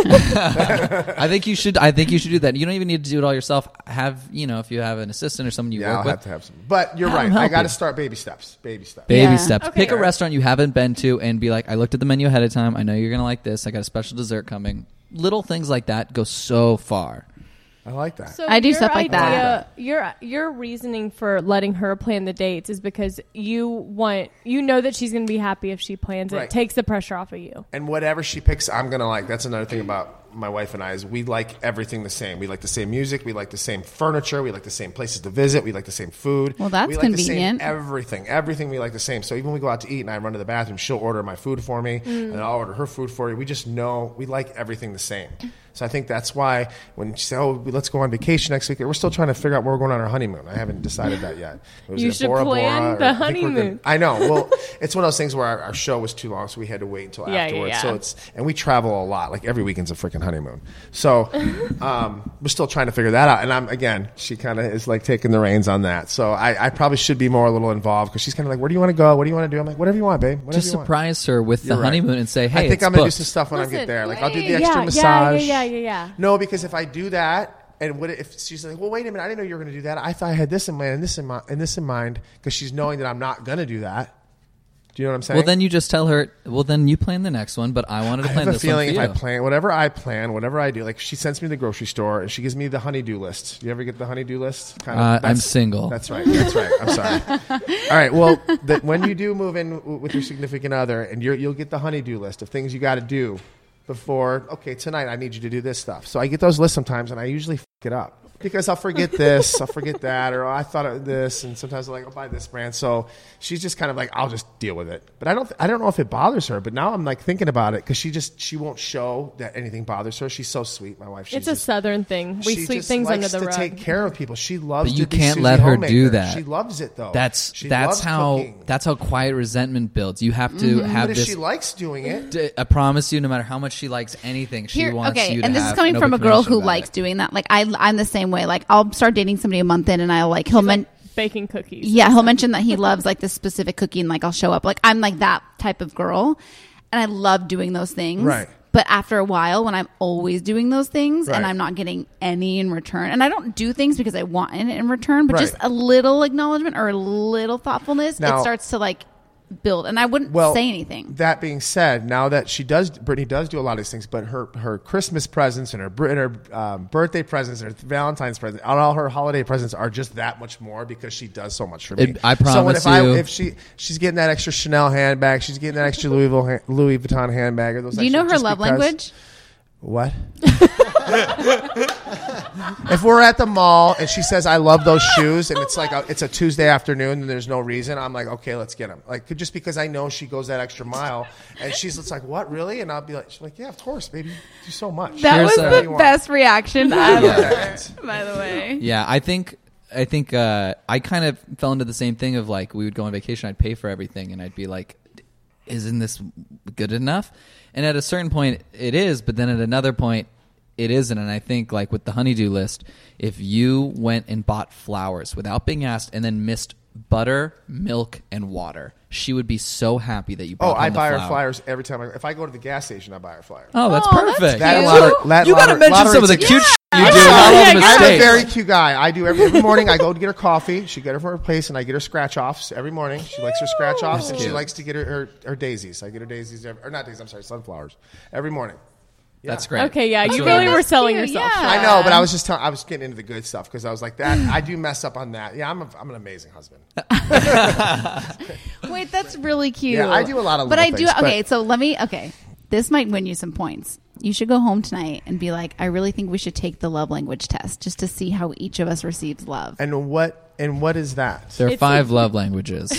I think you should. I think you should do that. You don't even need to do it all yourself. Have you know if you have an assistant or someone you Yeah, work I'll with. have to have some. But you're Have right. them I help got to you. start baby steps. Baby steps. Baby Yeah. steps. Okay. Pick a restaurant you haven't been to and be like, I looked at the menu ahead of time. I know you're gonna like this. I got a special dessert coming. Little things like that go so far. I like that. So I do your stuff like that. idea- Your your reasoning for letting her plan the dates is because you want you know that she's going to be happy if she plans it. Right. It takes the pressure off of you. And whatever she picks, I'm going to like. That's another thing about my wife and I is we like everything the same. We like the same music. We like the same furniture. We like the same places to visit. We like the same food. Well, that's we like The convenient. same everything. Everything we like the same. So even when we go out to eat and I run to the bathroom, she'll order my food for me and then I'll order her food for you. We just know we like everything the same. So I think that's why when she said, oh, let's go on vacation next week, we're still trying to figure out where we're going on our honeymoon. I haven't decided that yet. It was You either should Bora plan Bora or- the I think we're honeymoon. gonna- I know. Well, it's one of those things where our, our show was too long, so we had to wait until Yeah, yeah, afterwards. yeah. So it's and we travel a lot. Like every weekend's a freaking honeymoon. So um, we're still trying to figure that out. And I'm again, she kind of is like taking the reins on that. So I, I probably should be more a little involved because she's kind of like, where do you want to go? What do you want to do? I'm like, whatever you want, babe. Whatever Just you want. surprise her with the You're right. honeymoon and say, hey, I think it's I'm gonna do booked. some stuff when I Listen, get there. Like I'll do the yeah, extra yeah, massage. yeah, yeah, yeah, yeah. No, because if I do that, and what if she's like, well, wait a minute, I didn't know you were going to do that. I thought I had this in mind and this in mind and this in mind because she's knowing that I'm not going to do that. Do you know what I'm saying? Well, then you just tell her, well, then you plan the next one, but I wanted to I plan have a this feeling one for if you. I plan whatever I plan, whatever I do, like she sends me to the grocery store and she gives me the honey-do list. You ever get the honey-do list? Kind Uh, I'm that's- single. That's right. That's right. I'm sorry. All right. Well, the, when you do move in w- with your significant other, and you're, you'll get the honey-do list of things you got to do before. Okay, tonight I need you to do this stuff. So I get those lists sometimes, and I usually f- it up. Because I'll forget this, I'll forget that, or oh, I thought of this, and sometimes I'm like, I'll buy this brand. So she's just kind of like, I'll just deal with it. But I don't, I don't know if it bothers her. But now I'm like thinking about it because she just, she won't show that anything bothers her. She's so sweet, my wife. She's It's a just, southern thing. We she sweep just things likes under the to rug. take care of people. She loves. But you to be can't Susie let her Homemaker. do that. She loves it though. That's she that's loves how cooking. that's how quiet resentment builds. You have to have But if this. she likes doing it, d- I promise you, no matter how much she likes anything, she Here- wants okay, you to and this have is coming an from a open girl communication who about likes it. doing that. Like I, I'm the same way. Like I'll start dating somebody a month in, and I like he'll men- Baking cookies. yeah, he'll mention that he loves like this specific cookie, and like I'll show up. Like I'm like that type of girl, and I love doing those things. Right. But after a while, when I'm always doing those things Right. and I'm not getting any in return, and I don't do things because I want it in return, but Right. just a little acknowledgement or a little thoughtfulness, Now- it starts to like build. And I wouldn't well, say anything. That being said, now that she does, Brittany does do a lot of these things, but her, her Christmas presents and her, br- and her um, birthday presents and her Valentine's presents, and all her holiday presents are just that much more because she does so much for me. It- I So when promise if I, you- if she she's getting that extra Chanel handbag, she's getting that extra Louisville ha- Louis Vuitton handbag, or those. Do you extra- know her just love because- language? What? If we're at the mall and she says, I love those shoes, and it's like a, it's a Tuesday afternoon and there's no reason, I'm like, okay, let's get them. Like, just because I know she goes that extra mile, and she's it's like, what, really? And I'll be like, she's like, yeah, of course, baby. Do so much. That Here's was a- the best reaction ever, by the way. Yeah, I think I think uh, I kind of fell into the same thing of like we would go on vacation, I'd pay for everything, and I'd be like, isn't this good enough? And at a certain point, it is, but then at another point, it isn't. And I think like with the honeydew list, if you went and bought flowers without being asked and then missed butter, milk, and water, she would be so happy that you bought Oh, home I the buy her flower. flowers every time. I, if I go to the gas station, I buy her flowers. Oh, that's Oh, that's perfect. That cute. and lottery- that you got to lottery- mention some of the lottery cute tickets. sh- you I do, know, not all yeah, the yeah. I'm a mistakes. very cute guy. I do every, every morning. I go to get her coffee. She get her from her place, and I get her scratch offs every morning. She likes her scratch offs, and she cute. likes to get her, her, her daisies. I get her daisies, every, or not daisies. I'm sorry, sunflowers every morning. Yeah. That's great. Okay, yeah, you That's really great. were selling cute, yourself. yeah. short. I know, but I was just tell- I was getting into the good stuff because I was like that. I do mess up on that. Yeah, I'm a, I'm an amazing husband. Wait, that's really cute. Yeah, I do a lot of But little I do. things, but- Okay, so let me. Okay, this might win you some points. You should go home tonight and be like, I really think we should take the love language test just to see how each of us receives love. And what and what is that? There are It's five a- love languages.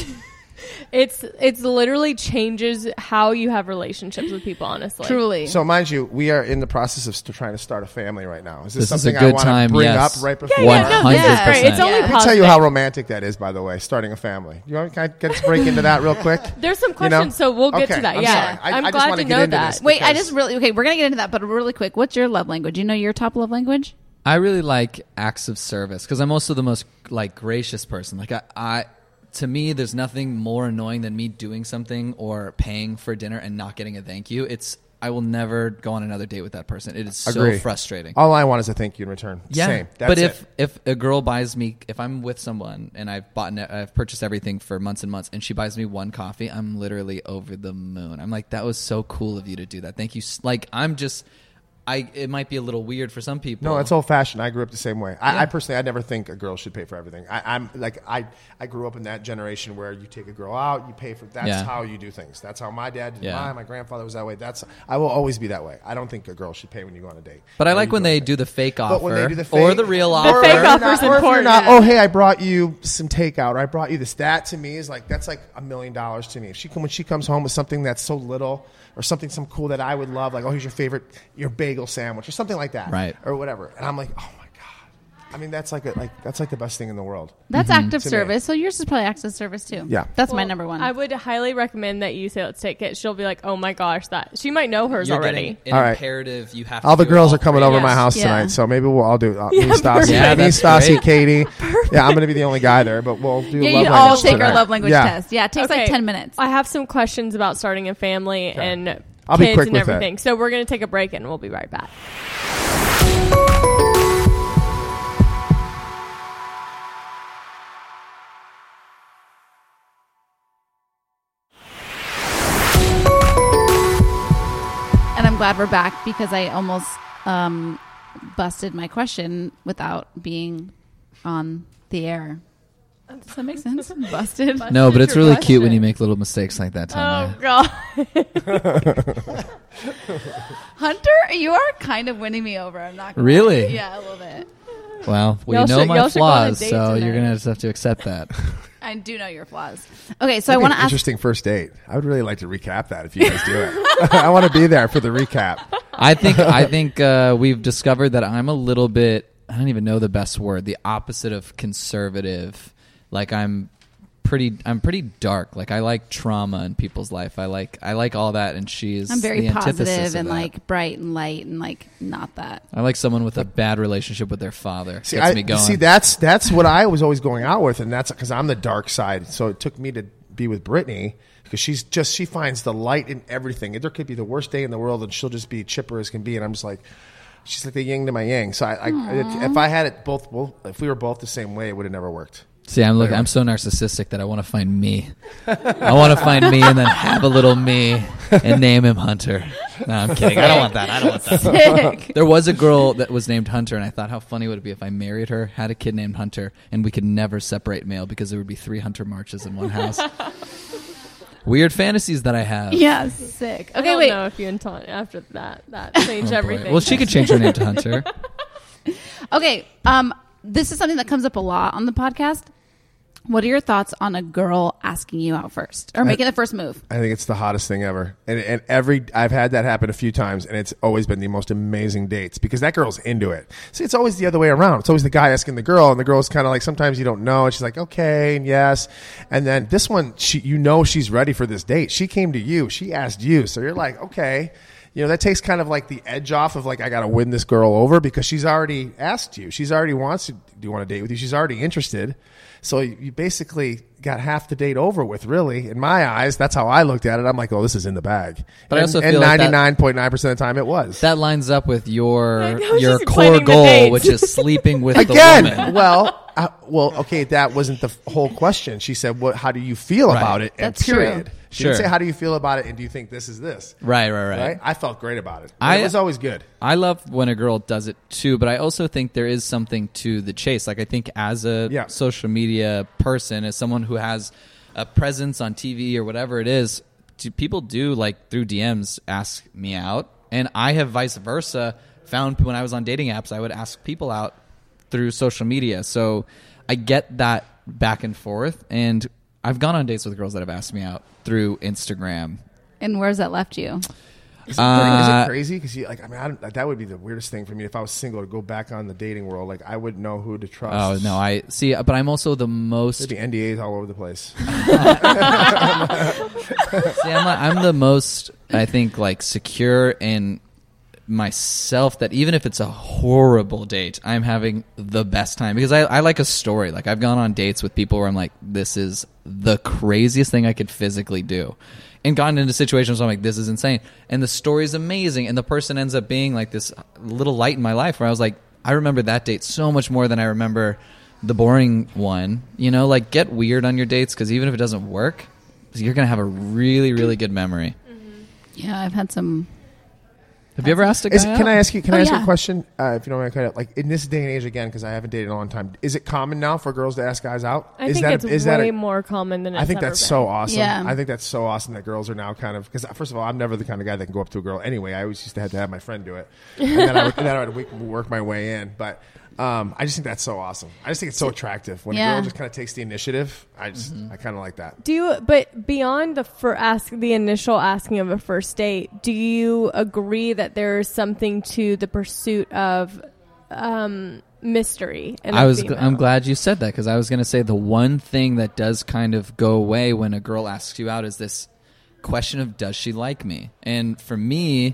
It's it's literally changes how you have relationships with people. Honestly, Truly. So, mind you, we are in the process of st- trying to start a family right now. Is this, This is a something I good want time, to bring yes. up right before? Yeah, yeah, no, this is Yeah. great. It's only Yeah. Let me positive. tell you how romantic that is, by the way, starting a family. You want, can I get to break into that real quick? There's some You know? questions, so we'll get Okay, to that. I'm yeah, sorry. I- I'm I just glad wanna to get know into that. this. Wait, I because- just really okay. We're gonna get into that, but really quick, what's your love language? You know your top love language? I really like acts of service because I'm also the most like gracious person. Like I, I, to me, there's nothing more annoying than me doing something or paying for dinner and not getting a thank you. It's I will never go on another date with that person. It is so Agree. frustrating. All I want is a thank you in return. Yeah, Same. That's but if it. if a girl buys me, if I'm with someone and I've bought, I've purchased everything for months and months, and she buys me one coffee, I'm literally over the moon. I'm like, that was so cool of you to do that. Thank you. s- Like I'm just. I, it might be a little weird for some people. No, it's old fashioned. I grew up the same way. I, Yeah. I personally, I never think a girl should pay for everything. I, I'm like, I, I grew up in that generation where you take a girl out, you pay for. That's Yeah. how you do things. That's how my dad did Yeah. mine. My grandfather was that way. That's. I will always be that way. I don't think a girl should pay when you go on a date. But I Or like you when go on a they date. do the fake offer But when they do the or fake- the real or offer. The fake if you're offer's not- or if you're important. not, oh, hey, I brought you some takeout, or I brought you this. That to me is like that's like a million dollars to me. If she come when she comes home with something that's so little, or something some cool that I would love, like oh, here's your favorite your bagel sandwich, or something like that, Right. or whatever, and I'm like, oh my god. I mean, that's like a, like that's like the best thing in the world. That's active To me. service. So yours is probably active service too. Yeah. That's my Well, number one. I would highly recommend that you say let's take it. She'll be like, oh my gosh, that she might know hers You're already. getting an All right. imperative. You have to All the do it girls all are coming three. over Yes. my house Yeah. tonight, so maybe we'll all do. Uh, me, Yeah, Stassi, perfect. Yeah, me, that's Stassi, great. Katie. Yeah, I'm going to be the only guy there, but we'll do. yeah, love you all language take our tonight. love language Yeah. test. Yeah, it takes like Okay. ten minutes. I have some questions about starting a family and I'll be kids quick and with that. everything. So we're going to take a break and we'll be right back. And I'm glad we're back because I almost um, busted my question without being on the air. Does that make sense? Busted. No, but it's your really cute when question. you make little mistakes like that, Tanya. Oh god. Hunter, you are kind of winning me over. I'm not gonna Really? lie. Yeah, a little bit. Well, well Y'all you know should- my y'all should go on a flaws, date so you're tonight. gonna just have to accept that. I do know your flaws. Okay, so I That'd be want an to ask. interesting first date. I would really like to recap that if you guys do it. I want to be there for the recap. I think I think uh, we've discovered that I'm a little bit. I don't even know the best word. The opposite of conservative. Like I'm pretty. I'm pretty dark. Like I like trauma in people's life. I like. I like all that, and she's. I'm very the antithesis positive of and that. like bright and light and like not that. I like someone with a bad relationship with their father. See, Gets I, me going. see, that's that's what I was always going out with, and that's because I'm the dark side. So it took me to be with Brittany because she's just she finds the light in everything. There could be the worst day in the world, and she'll just be chipper as can be, and I'm just like. She's like the yin to my yang. So I, I if I had it both, both, if we were both the same way, it would have never worked. See, I'm looking. I'm so narcissistic that I want to find me. I want to find me and then have a little me and name him Hunter. No, I'm kidding. I don't want that. I don't want that. Sick. There was a girl that was named Hunter, and I thought how funny would it be if I married her, had a kid named Hunter, and we could never separate mail because there would be three Hunter marches in one house. Weird fantasies that I have. Yeah, sick. I Okay, don't wait. know if you and Tanya after that that changed Oh, boy. everything. Well, she could change her name to Hunter. Okay, um, this is something that comes up a lot on the podcast. What are your thoughts on a girl asking you out first or making the first move? I think it's the hottest thing ever. And, and every, I've had that happen a few times, and it's always been the most amazing dates because that girl's into it. See, it's always the other way around. It's always the guy asking the girl, and the girl's kind of like, sometimes you don't know. And she's like, okay, and yes. And then this one, she, you know, she's ready for this date. She came to you. She asked you. So you're like, okay. You know, that takes kind of like the edge off of like, I got to win this girl over because she's already asked you. She's already wants to do you want to date with you. She's already interested. So you basically got half the date over with, really. In my eyes, that's how I looked at it. I'm like, oh, this is in the bag. But I and, also and feel like that- ninety-nine point nine percent of the time it was. That lines up with your I know, your she's core explaining the goal, dates. which is sleeping with Again, the woman. well, uh, well, okay, that wasn't the f- whole question. She said, "What? How do you feel Right. about it?" And That's period. true. She Sure. didn't say, "How do you feel about it?" And do you think this is this? Right, right, right. Right? I felt great about it. I- it was always good. I love when a girl does it too, but I also think there is something to the chase. Like I think as a Yeah. social media person, as someone who has a presence on T V or whatever it is, do, people do like through D Ms ask me out, and I have vice versa found when I was on dating apps, I would ask people out through social media. So I get that back and forth, and I've gone on dates with girls that have asked me out through Instagram. And where's that left you? Is it, Uh, is it crazy? Because like, I mean, I don't, that would be the weirdest thing for me if I was single to go back on the dating world. Like, I wouldn't know who to trust. Oh no, I see, but I'm also the most. There'd be N D As all over the place. See, I'm, like, I'm the most, I think, like secure in myself that even if it's a horrible date, I'm having the best time because I, I like a story. Like I've gone on dates with people where I'm like, this is the craziest thing I could physically do, and gotten into situations where I'm like, this is insane, and the story's amazing, and the person ends up being like this little light in my life where I was like, I remember that date so much more than I remember the boring one. You know, like get weird on your dates because even if it doesn't work, you're gonna have a really, really good memory. Yeah, I've had some. Have you ever asked a guy Is, out? can I ask you? Can Oh, I ask yeah. you a question? Uh, if you don't mind, kind of like in this day and age again, because I haven't dated in a long time. Is it common now for girls to ask guys out? I is think that it's a, is way that a, more common than it's I think ever that's been. so awesome. Yeah. I think that's so awesome that girls are now kind of because first of all, I'm never the kind of guy that can go up to a girl anyway. I always used to have to have my friend do it, and then I would, and then I would work- work my way in. But um, I just think that's so awesome. I just think it's so attractive when Yeah. a girl just kind of takes the initiative. I just I kind of like that. Do you, but beyond the for ask the initial asking of a first date, do you agree that there is something to the pursuit of um, mystery? In a I was. female? I'm glad you said that because I was going to say the one thing that does kind of go away when a girl asks you out is this question of does she like me? And for me,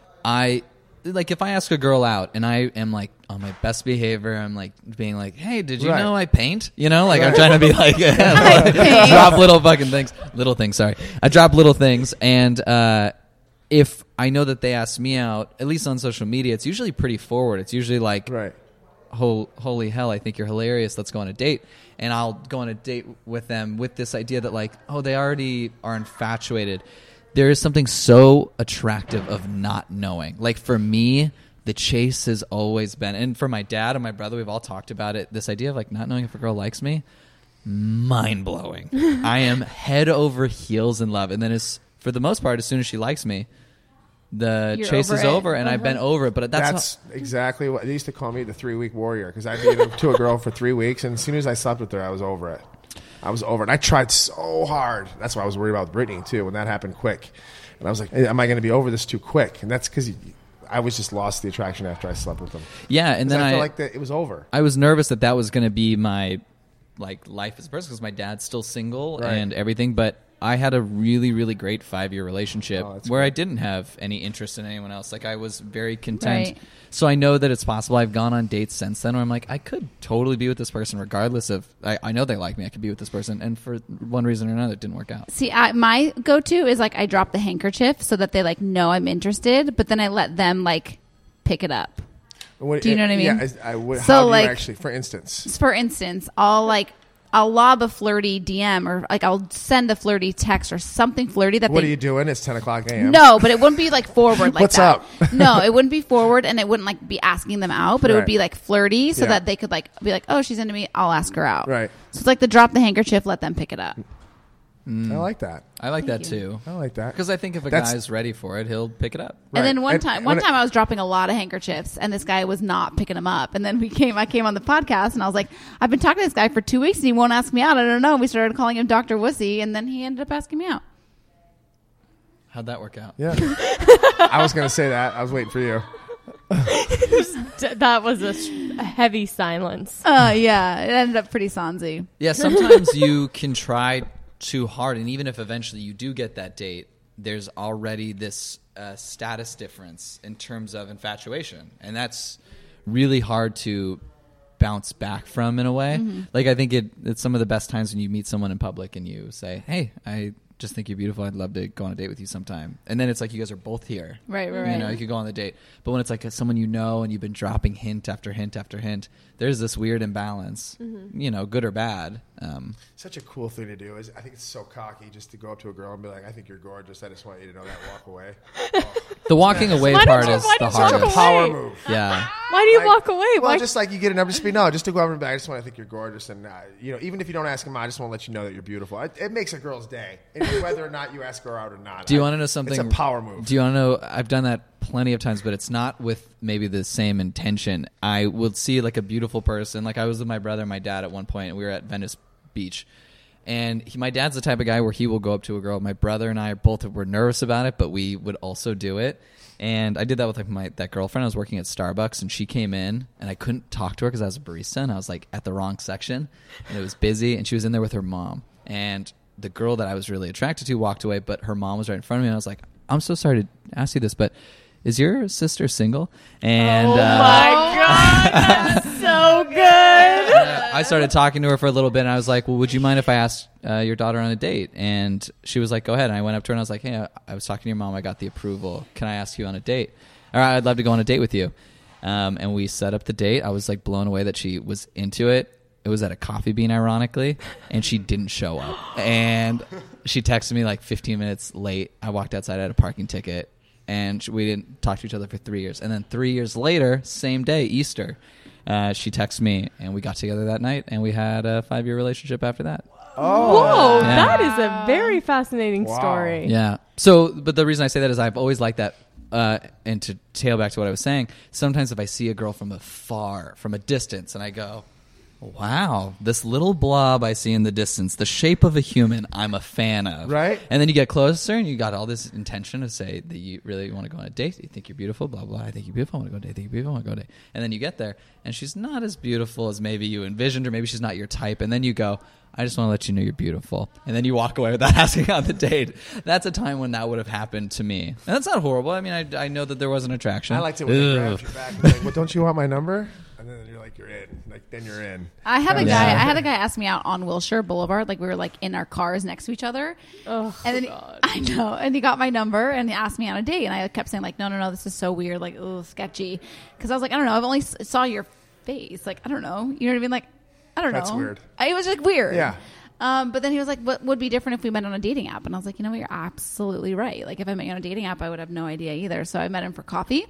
I like if I ask a girl out and I am like on my best behavior, I'm like being like, hey, did you Right. know I paint? You know, like I'm Right. trying to be like drop little fucking things, little things. Sorry, I drop little things, and uh, if I know that they ask me out, at least on social media, it's usually pretty forward. It's usually like. Right. Hol- holy hell, I think you're hilarious. Let's go on a date. And I'll go on a date with them with this idea that like, oh, they already are infatuated. There is something so attractive of not knowing. Like for me, the chase has always been, and for my dad and my brother, we've all talked about it, this idea of like not knowing if a girl likes me, mind blowing. I am head over heels in love. And then as, for the most part, as soon as she likes me, the You're chase over is it. over and I've Uh-huh. been over it. But that's, That's, how, exactly what they used to call me, the three week warrior, because I'd be to a girl for three weeks, and as soon as I slept with her, I was over it. I was over it. And I tried so hard. That's why I was worried about Brittany too when that happened quick. And I was like, hey, am I going to be over this too quick? And that's because I was just lost the attraction after I slept with them. yeah. And 'Cause then I I, felt like that it was over. I was nervous that that was going to be my like life as a person because my dad's still single Right. and everything. But I had a really, really great five year relationship Oh, that's where great. I didn't have any interest in anyone else. Like I was very content. Right. So I know that it's possible. I've gone on dates since then where I'm like, I could totally be with this person regardless of. I, I know they like me. I could be with this person, and for one reason or another, it didn't work out. See, I, my go-to is like I drop the handkerchief so that they like know I'm interested, but then I let them like pick it up. What- Do you know what I mean? Yeah, I, I would. So, how do you like- actually, for instance, For instance, I'll like I'll lob a flirty D M or like I'll send a flirty text or something flirty that what they are you doing? It's ten o'clock a.m. No, but it wouldn't be like forward like What's that. up? No, it wouldn't be forward and it wouldn't like be asking them out, but it would Right. be like flirty so Yeah. that they could like be like, "Oh, she's into me. I'll ask her out." Right. So it's like the drop the handkerchief, let them pick it up. I like that. I like Thank that you. too. I like that. Because I think if a That's- guy's ready for it, he'll pick it up. And then Right. one And- time, and one when it- time I was dropping a lot of handkerchiefs, and this guy was not picking them up. And then we came, I came on the podcast, and I was like, "I've been talking to this guy for two weeks, and he won't ask me out. I don't know." We started calling him Doctor Wussy, and then he ended up asking me out. How'd that work out? Yeah. I was going to say that. I was waiting for you. D- that was a, sh- a heavy silence. Uh, yeah, it ended up pretty sonzy. Yeah, sometimes you can try too hard, and even if eventually you do get that date, there's already this uh, status difference in terms of infatuation, and that's really hard to bounce back from in a way. Mm-hmm. Like I think it, it's some of the best times when you meet someone in public and you say, "Hey, I just think you're beautiful. I'd love to go on a date with you sometime." And then it's like you guys are both here. Right, right, You right. know, you could go on the date. But when it's like someone you know and you've been dropping hint after hint after hint, there's this weird imbalance, you know, good or bad. Um, Such a cool thing to do. Is I think it's so cocky just to go up to a girl and be like, "I think you're gorgeous. I just want you to know that." Walk away. Oh. the walking away Why don't part you- is why the don't you walk hardest. away? Power move. Yeah. Why do you Like, walk away? Well, Why? just like you get a number, just be no, just to go over and back. I just want to think you're gorgeous, and uh, you know, even if you don't ask him out, I just want to let you know that you're beautiful. It, it makes a girl's day, and whether or not you ask her out or not. Do you I- want to know something? It's a power move. Do you want to know? I've done that plenty of times, but it's not with maybe the same intention. I would see like a beautiful person. Like I was with my brother and my dad at one point, and we were at Venice Beach. And he, my dad's the type of guy where he will go up to a girl. My brother and I both were nervous about it, but we would also do it. And I did that with like my that girlfriend. I was working at Starbucks, and she came in, and I couldn't talk to her because I was a barista, and I was like at the wrong section, and it was busy. And she was in there with her mom, and the girl that I was really attracted to walked away, but her mom was right in front of me, and I was like, "I'm so sorry to ask you this, but is your sister single?" And oh uh, my god, that's so good. uh, I started talking to her for a little bit, and I was like, "Well, would you mind if I asked uh, your daughter on a date?" And she was like, "Go ahead." And I went up to her and I was like, "Hey, I, I was talking to your mom. I got the approval. Can I ask you on a date? Or I'd love to go on a date with you." Um, and we set up the date. I was like blown away that she was into it. It was at a Coffee Bean, ironically, and she didn't show up. And she texted me like fifteen minutes late. I walked outside, I had a parking ticket, and we didn't talk to each other for three years. And then three years later, same day, Easter, uh, she texted me, and we got together that night, and we had a five-year relationship after that. Whoa, Yeah. that is a very fascinating Wow. story. Yeah. So, but the reason I say that is I've always liked that. Uh, and to tail back to what I was saying, sometimes if I see a girl from afar, from a distance, and I go, "Wow, this little blob I see in the distance, the shape of a human, I'm a fan of." Right. And then you get closer, and you got all this intention to say that you really want to go on a date. You think you're beautiful, blah, blah. I think you're beautiful. I want to go on a date. I think you're beautiful. I want to go on a date. And then you get there, and she's not as beautiful as maybe you envisioned, or maybe she's not your type. And then you go, "I just want to let you know you're beautiful." And then you walk away without asking on the date. That's a time when that would have happened to me. And that's not horrible. I mean, I, I know that there was an attraction. I liked it when they grabbed your back and be like, "Well, don't you want my number?" And then you're like, "You're in." Like then you're in. I had a Yeah. guy. I had a guy ask me out on Wilshire Boulevard. Like we were like in our cars next to each other. Oh, and then he- God. I know, and he got my number and he asked me on a date, and I kept saying like, no, no, no, this is so weird, like, oh, sketchy, because I was like, I don't know, I've only s- saw your face, like, I don't know, you know what I mean, like, I don't That's know, weird. I, it was like weird, Yeah. Um, but then he was like, what would be different if we met on a dating app? And I was like, you know what, you're absolutely right. Like if I met you on a dating app, I would have no idea either. So I met him for coffee.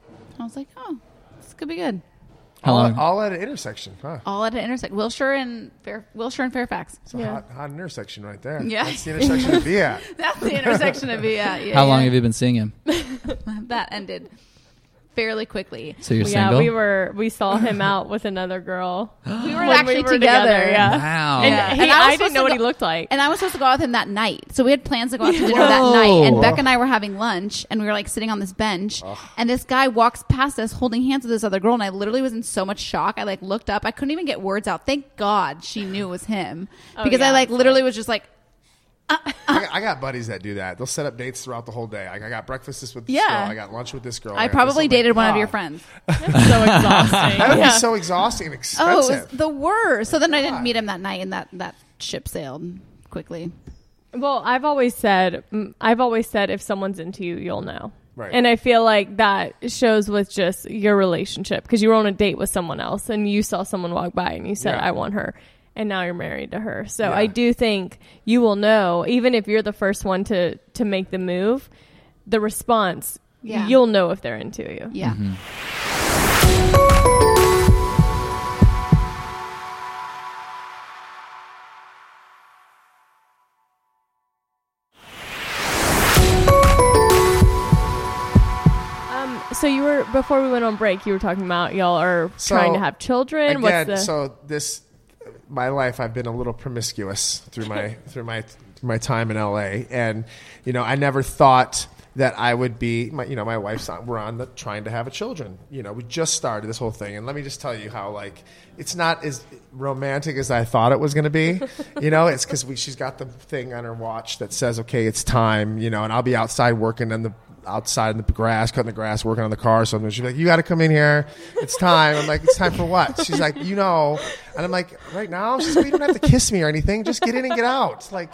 I was like, oh, this could be good. How all, long? all at an intersection, huh? All at an intersection, Wilshire and Fair, Wilshire and Fairfax. It's a Yeah. hot, hot intersection right there. Yeah. That's the intersection to be at. That's the intersection of be at. Yeah, How long yeah. have you been seeing him? That ended fairly quickly. So you're yeah, single? we were. We saw him out with another girl. We were when actually we were together. Yeah. Wow. And, Yeah. he, And I was I, supposed didn't know to what go- he looked like. And I was supposed to go out with him that night. So we had plans to go out to dinner that Whoa. night. And Becca and I were having lunch, and we were like sitting on this bench. And this guy walks past us holding hands with this other girl. And I literally was in so much shock. I like looked up. I couldn't even get words out. Thank God she knew it was him. Oh, Because yeah. I like literally was just like, I, got, I got buddies that do that. They'll set up dates throughout the whole day. Like I got breakfast this with this Yeah. girl. I got lunch with this girl. I got probably this. I'm dated like, one of your God, friends. so exhausting. That would Yeah. be so exhausting and Oh, it expensive. was the worst. So then I didn't God. meet him that night, and that, that ship sailed quickly. Well, I've always said, mm, I've always said, if someone's into you, you'll know. Right. And I feel like that shows with just your relationship, because you were on a date with someone else and you saw someone walk by and you said, Yeah. I want her. And now you're married to her. So Yeah. I do think you will know, even if you're the first one to, to make the move, the response, Yeah. you'll know if they're into you. Yeah. so you were before we went on break. You were talking about y'all are So, trying to have children. Again, What's the so this, my life, I've been a little promiscuous through my through my my time in L A, and you know, I never thought that I would be, my, you know, my wife's on, we're on the trying to have a children. You know, we just started this whole thing, and let me just tell you how like it's not as romantic as I thought it was going to be. You know, it's because we she's got the thing on her watch that says, okay, it's time. You know, and I'll be outside working on the outside in the grass, cutting the grass, working on the car or something. She's like, you got to come in here. It's time. I'm like, it's time for what? She's like, you know, and I'm like, right now? She's like, you don't have to kiss me or anything. Just get in and get out. Like.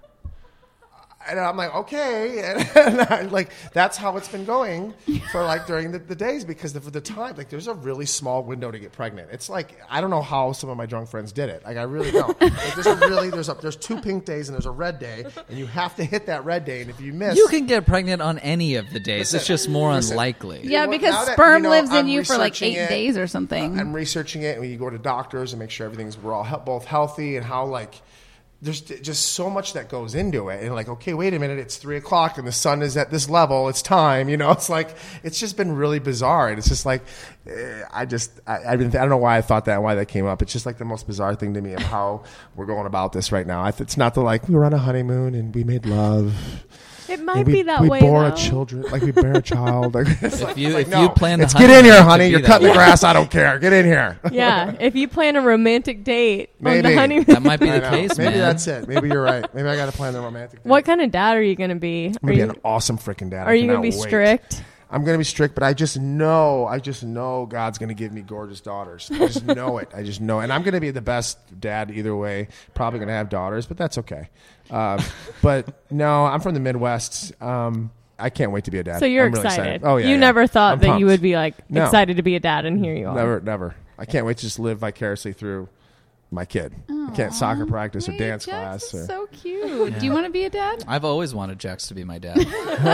And I'm like, okay. And, and I, like, that's how it's been going for, like, during the, the days because of the time. Like, there's a really small window to get pregnant. It's like, I don't know how some of my drunk friends did it. Like, I really don't. Like, there's a really, there's a, there's two pink days and there's a red day. And you have to hit that red day. And if you miss. You can get pregnant on any of the days. Listen, it's just more listen. unlikely. Yeah, Well, because now that, sperm you know, lives in I'm you for like researching eight it, days or something. I'm researching it, and when you go to doctors and make sure everything's we're all he- both healthy, and how like there's d- just so much that goes into it, and like okay, wait a minute, it's three o'clock and the sun is at this level, it's time, you know, it's like it's just been really bizarre, and it's just like eh, I just I, I, didn't, I don't know why I thought that and why that came up. It's just like the most bizarre thing to me of how we're going about this right now. I th- it's not the like we were on a honeymoon and we made love. It might And we, be that we way. bore though. a children, like we bear a child. Like, it's like, If you it's like, if no, you plan the it's get in honeymoon, here, it honey. could You're be cutting that the way. grass. I don't care. Get in here. Yeah, if you plan a romantic date on Maybe. the honeymoon. That might be I the know. case, Maybe man. that's it. Maybe you're right. Maybe I got to plan the romantic. Thing. What kind of dad are you going to be? I'm Are gonna be you, an awesome freaking dad. are I you going to cannot be wait. strict? I'm gonna be strict, but I just know, I just know God's gonna give me gorgeous daughters. I just know it. I just know, and I'm gonna be the best dad either way. Probably gonna have daughters, but that's okay. Um, but no, I'm from the Midwest. Um, I can't wait to be a dad. So you're I'm really excited. Oh yeah. You yeah. never thought I'm that pumped. you would be like No. excited to be a dad, and here you are. Never, never. I can't wait to just live vicariously through my kid. I can't soccer practice or Wait, dance Jax class. is Or, so cute. Do you want to be a dad? I've always wanted Jax to be my dad.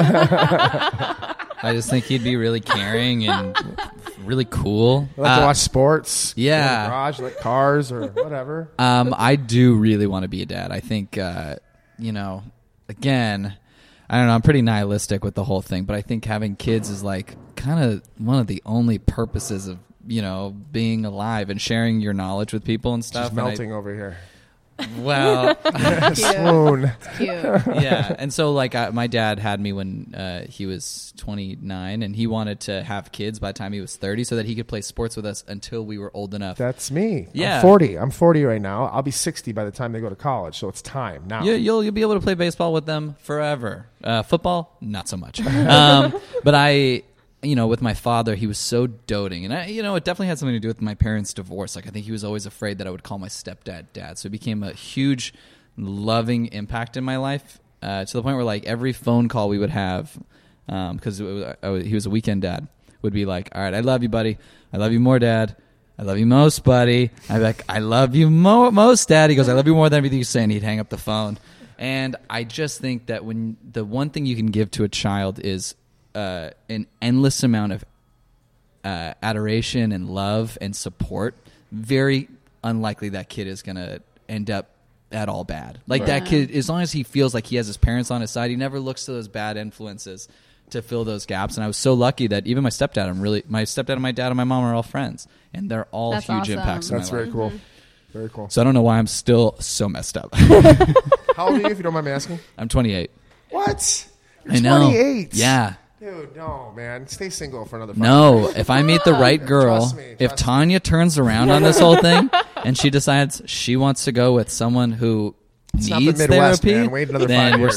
I just think he'd be really caring and really cool. I like to Uh, watch sports. yeah. go in the garage, like cars or whatever. Um, I do really want to be a dad. I think, uh, you know, again, I don't know. I'm pretty nihilistic with the whole thing, but I think having kids is like kind of one of the only purposes of, you know, being alive and sharing your knowledge with people and stuff. Just And I- melting over here. well, Swoon. Cute. yeah. And so, like, I, my dad had me when uh, he was twenty-nine, and he wanted to have kids by the time he was thirty so that he could play sports with us until we were old enough. That's me. Yeah. I'm forty. I'm forty right now. I'll be sixty by the time they go to college, so it's time now. You, you'll you'll be able to play baseball with them forever. Uh, football, not so much. Um, but I, you know, with my father, he was so doting, and I, you know, it definitely had something to do with my parents' divorce. Like, I think he was always afraid that I would call my stepdad dad, so it became a huge, loving impact in my life uh, to the point where, like, every phone call we would have, because um, he was a weekend dad, would be like, "All right, I love you, buddy. I love you more, Dad. I love you most, buddy." I'd be like, "I love you mo- most, Dad." He goes, "I love you more than everything you say," and he'd hang up the phone. And I just think that when the one thing you can give to a child is uh, an endless amount of uh, adoration and love and support, very unlikely that kid is going to end up at all bad. Like Right. that kid, as long as he feels like he has his parents on his side, he never looks to those bad influences to fill those gaps. And I was so lucky that even my stepdad, I'm really, my stepdad and my dad and my mom are all friends, and they're all That's huge awesome. impacts in That's my very life. cool. Very cool. So I don't know why I'm still so messed up. How old are you, if you don't mind me asking? I'm twenty-eight. What? You're I know. twenty-eight. Yeah. Dude, no, man. Stay single for another five No, years. if I meet the right girl, Trust me, if trust me. Tanya turns around on this whole thing and she decides she wants to go with someone who It's not the needs Midwest, therapy, man. Wait another then five we're years.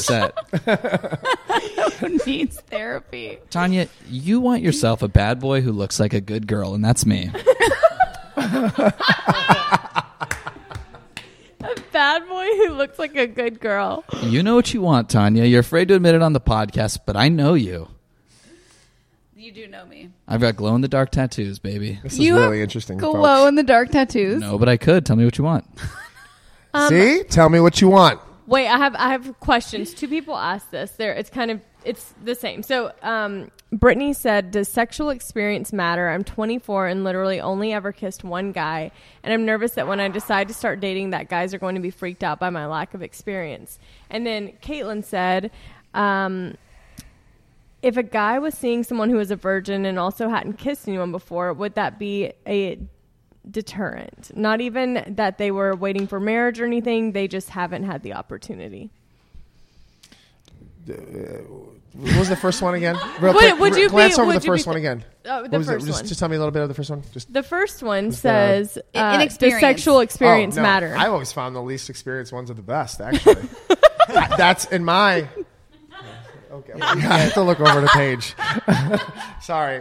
set. Who needs therapy? Tanya, you want yourself a bad boy who looks like a good girl, and that's me. A bad boy who looks like a good girl. You know what you want, Tanya. You're afraid to admit it on the podcast, but I know you. You do know me. I've got glow-in-the-dark tattoos, baby. This is You really have interesting. Glow folks. in the dark tattoos. No, but I could. Tell me what you want. See? Tell me what you want. Wait, I have I have questions. Two people asked this. There, it's kind of it's the same. So, um, Brittany said, "Does sexual experience matter? I'm twenty-four and literally only ever kissed one guy, and I'm nervous that when I decide to start dating, that guys are going to be freaked out by my lack of experience." And then Caitlin said, um, if a guy was seeing someone who was a virgin and also hadn't kissed anyone before, would that be a deterrent? Not even that they were waiting for marriage or anything. They just haven't had the opportunity. Uh, what was the first one again? Real Would- quick, would you glance be- over would the you first be- one again. Oh, the What was it? first Just, one. just tell me a little bit of the first one. Just The first one Just, uh, says uh, does Inexperience. sexual experience Oh, no. matter? I always found the least experienced ones are the best, actually. I- that's in my. Okay, I have to look over the page. Sorry.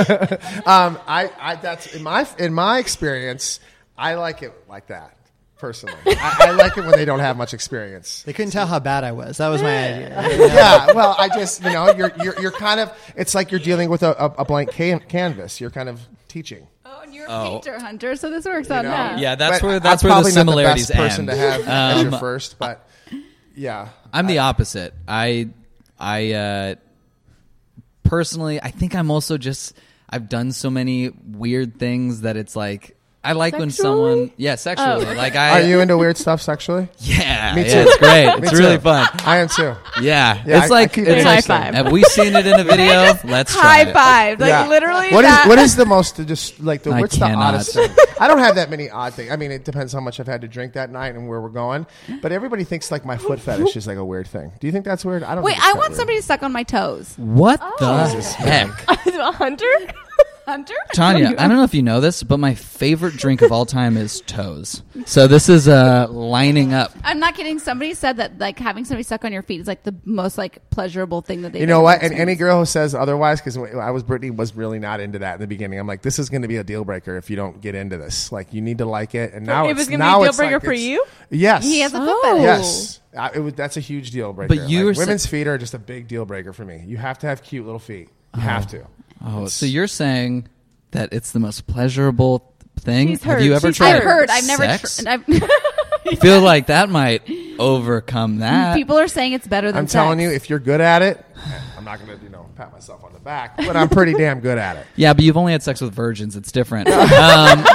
um, I, I that's in my in my experience. I like it like that. Personally, I, I like it when they don't have much experience. They couldn't tell how bad I was. That was my idea. Yeah, well, I just you know you're you're you're kind of it's like you're dealing with a, a, a blank can- canvas. You're kind of teaching. Oh, and you're a Oh. painter, Hunter, so this works You out know? now. Yeah, that's But where that's I'm where the probably not similarities the best person end. to have as your Um, first, but yeah, I'm the opposite. I, I uh, personally, I think I'm also just. I've done so many weird things that it's like I like when Sexually? someone, yeah, sexually. Oh. Like I, are you into weird stuff sexually? Yeah, Me yeah, too. it's great. Me It's too. really fun. I am too. Yeah, Yeah, it's I- I like keep it's it like. interesting. High five. Have we seen it in a video? Let's try High it. five. Like Yeah. literally What is that. what is the most just like the I what's the cannot. oddest thing? I don't have that many odd things. I mean, it depends how much I've had to drink that night and where we're going. But everybody thinks like my foot fetish is like a weird thing. Do you think that's weird? I don't. Wait, think it's I that want weird. somebody to suck on my toes. What Oh. the heck? Hunter? Hunter? Tanya, I don't know if you know this, but my favorite drink of all time is toes. So this is uh, lining up. I'm not kidding. Somebody said that like having somebody suck on your feet is like the most like pleasurable thing that they. You know what? And any girl who says otherwise, because I was Brittany was really not into that in the beginning. I'm like, this is going to be a deal breaker if you don't get into this. Like, you need to like it. And now It it's was gonna be a now deal it's breaker like for it's- you? Yes, He has a foot Oh. fetish. Yes, uh, it was, that's a huge deal breaker. But you Like, were sa- women's feet are just a big deal breaker for me. You have to have cute little feet. You have to. Oh, It's- so you're saying that it's the most pleasurable thing? She's Have heard. you ever She's tried? I've heard. I've never. sex? Tr- I've I feel like that might overcome that. People are saying it's better than. I'm telling sex. you, if you're good at it, I'm not going to, you know, pat myself on the back, but I'm pretty damn good at it. Yeah, but you've only had sex with virgins. It's different. um,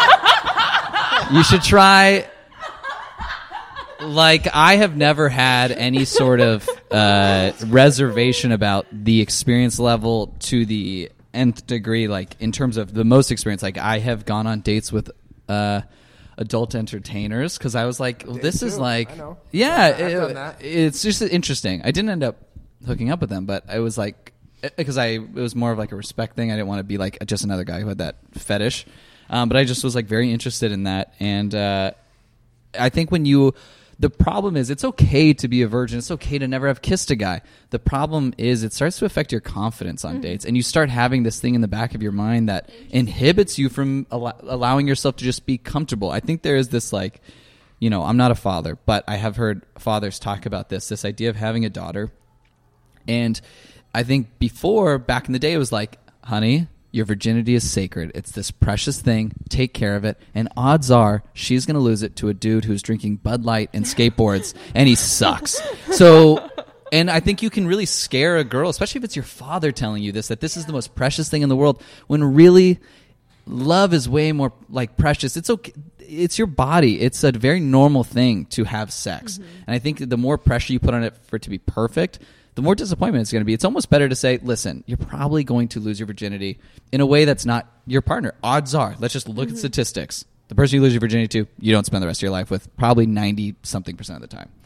you should try. Like, I have never had any sort of uh, reservation about the experience level to the nth degree. Like, in terms of the most experience, like I have gone on dates with uh, adult entertainers because I was like, well, this is too. like, I know. yeah, I've it- done that. it's just interesting. I didn't end up hooking up with them, but I was like, because I it was more of like a respect thing. I didn't want to be like just another guy who had that fetish, um, but I just was like very interested in that. And uh, I think when you, the problem is it's okay to be a virgin. It's okay to never have kissed a guy. The problem is it starts to affect your confidence on dates, and you start having this thing in the back of your mind that inhibits you from al- allowing yourself to just be comfortable. I think there is this like, you know, I'm not a father, but I have heard fathers talk about this, this idea of having a daughter. And I think before, back in the day, it was like, honey, your virginity is sacred. It's this precious thing. Take care of it. And odds are she's going to lose it to a dude who's drinking Bud Light and skateboards, and he sucks. So, and I think you can really scare a girl, especially if it's your father telling you this, that this is the most precious thing in the world, when really love is way more like precious. It's okay. It's your body. It's a very normal thing to have sex. Mm-hmm. And I think that the more pressure you put on it for it to be perfect, the more disappointment it's going to be. It's almost better to say, listen, you're probably going to lose your virginity in a way that's not your partner. Odds are, let's just look Mm-hmm. at statistics. The person you lose your virginity to, you don't spend the rest of your life with probably ninety something percent of the time.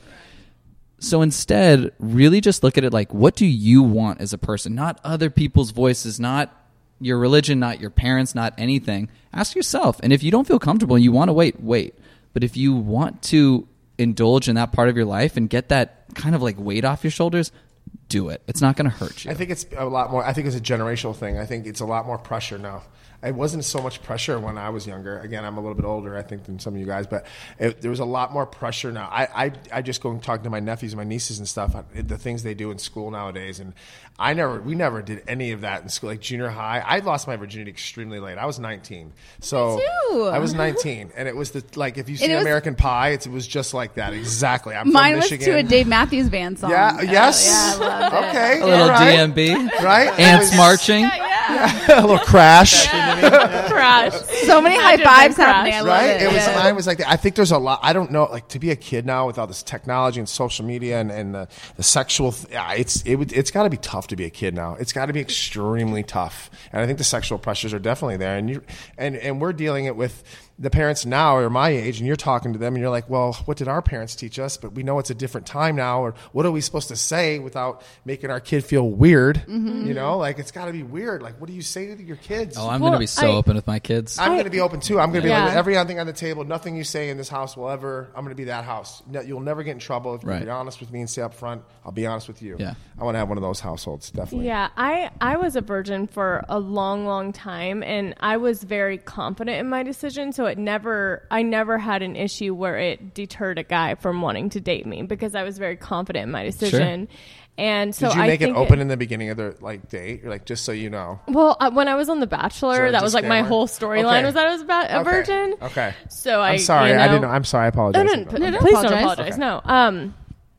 So instead, really just look at it like, what do you want as a person? Not other people's voices, not your religion, not your parents, not anything. Ask yourself. And if you don't feel comfortable and you want to wait, wait. But if you want to indulge in that part of your life and get that kind of like weight off your shoulders, do it. It's not going to hurt you. I think it's a lot more. I think it's a generational thing. I think it's a lot more pressure now. It wasn't so much pressure when I was younger. Again, I'm a little bit older, I think, than some of you guys, but it, there was a lot more pressure now. I, I, I just go and talk to my nephews and my nieces and stuff, the things they do in school nowadays, and I never, we never did any of that in school. Like junior high, I lost my virginity extremely late. I was nineteen, so Me too. I was nineteen, and it was the like if you see And it was- American Pie, it's, it was just like that exactly. I'm Mine from was Michigan. to a Dave Matthews Band song. Yeah. Oh, Yes. yeah, I loved it. Okay. a little all right. D M B. Right? Ants It was- marching. Yeah, a little crash. Crash. So many high Imagine fives that happening. I crash. love Right? it. It was Yeah. mine was like that. I think there's a lot. I don't know, like to be a kid now with all this technology and social media and, and the, the sexual. Th- yeah, it's it would it's got to be tough to be a kid now. It's got to be extremely tough. And I think the sexual pressures are definitely there. And you and and we're dealing it with the parents now are my age, and you're talking to them, and you're like, well, what did our parents teach us? But we know it's a different time now. Or what are we supposed to say without making our kid feel weird? Mm-hmm. You know, like it's got to be weird. Like, what do you say to your kids? Oh, I'm Well, going to be so I- open with my kids. I'm going to be open too. I'm going to be Yeah. like everything on the table. Nothing you say in this house will ever. I'm going to be that house. No, you'll never get in trouble if you Right. be honest with me and say up front. I'll be honest with you. Yeah. I want to have one of those households. Definitely. Yeah, I, I was a virgin for a long, long time, and I was very confident in my decision, so it never, I never had an issue where it deterred a guy from wanting to date me because I was very confident in my decision. And so Did you I make it think open in the beginning of the like date? You're like, just so you know. Well, uh, when I was on The Is there Bachelor, a that was like my disclaimer? whole storyline Okay. was that I was ba- a Okay. virgin. Okay. So I, I'm sorry. you know, I didn't know. I'm sorry. I apologize. No, no, no, Okay. No, don't please apologize. don't apologize. Okay. No. Um,